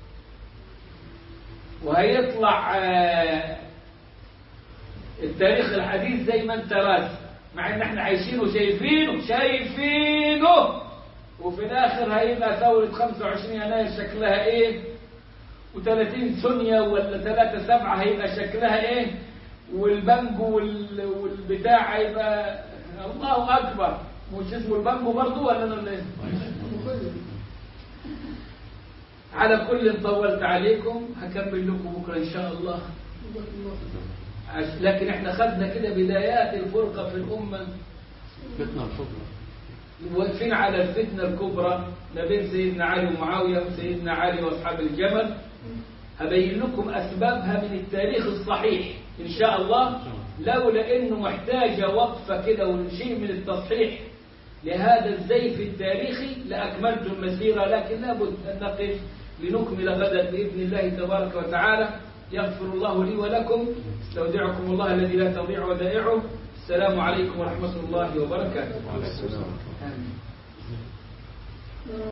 وهيطلع التاريخ الحديث زي ما انت راسم، مع ان احنا عايشينه شايفينه، وفي الاخر هيبقى ثورة 25 يناير شكلها ايه، و30 سنية ولا 3/7 هيبقى شكلها ايه، والبنجو والبتاع هيبقى الله اكبر. مش اسمه البنجو برضو ولا انا ايه؟ على كل طولت عليكم، هكمل لكم بكره ان شاء الله. لكن احنا خدنا كده بدايات الفرقة في الأمة فتنة الكبرى. واقفين على الفتنة الكبرى ما بين سيدنا علي ومعاوية وسيدنا علي وأصحاب الجمل. هبين لكم أسبابها من التاريخ الصحيح إن شاء الله، لولا إنه محتاجة وقفة كده وشيء من التصحيح لهذا الزيف التاريخي لأكملت المسيرة، لكن لابد أن نقف لنكمل غدا بإذن الله تبارك وتعالى. يغفر الله لي ولكم، استودعكم الله الذي لا تضيع ودائعه. السلام عليكم ورحمة الله وبركاته.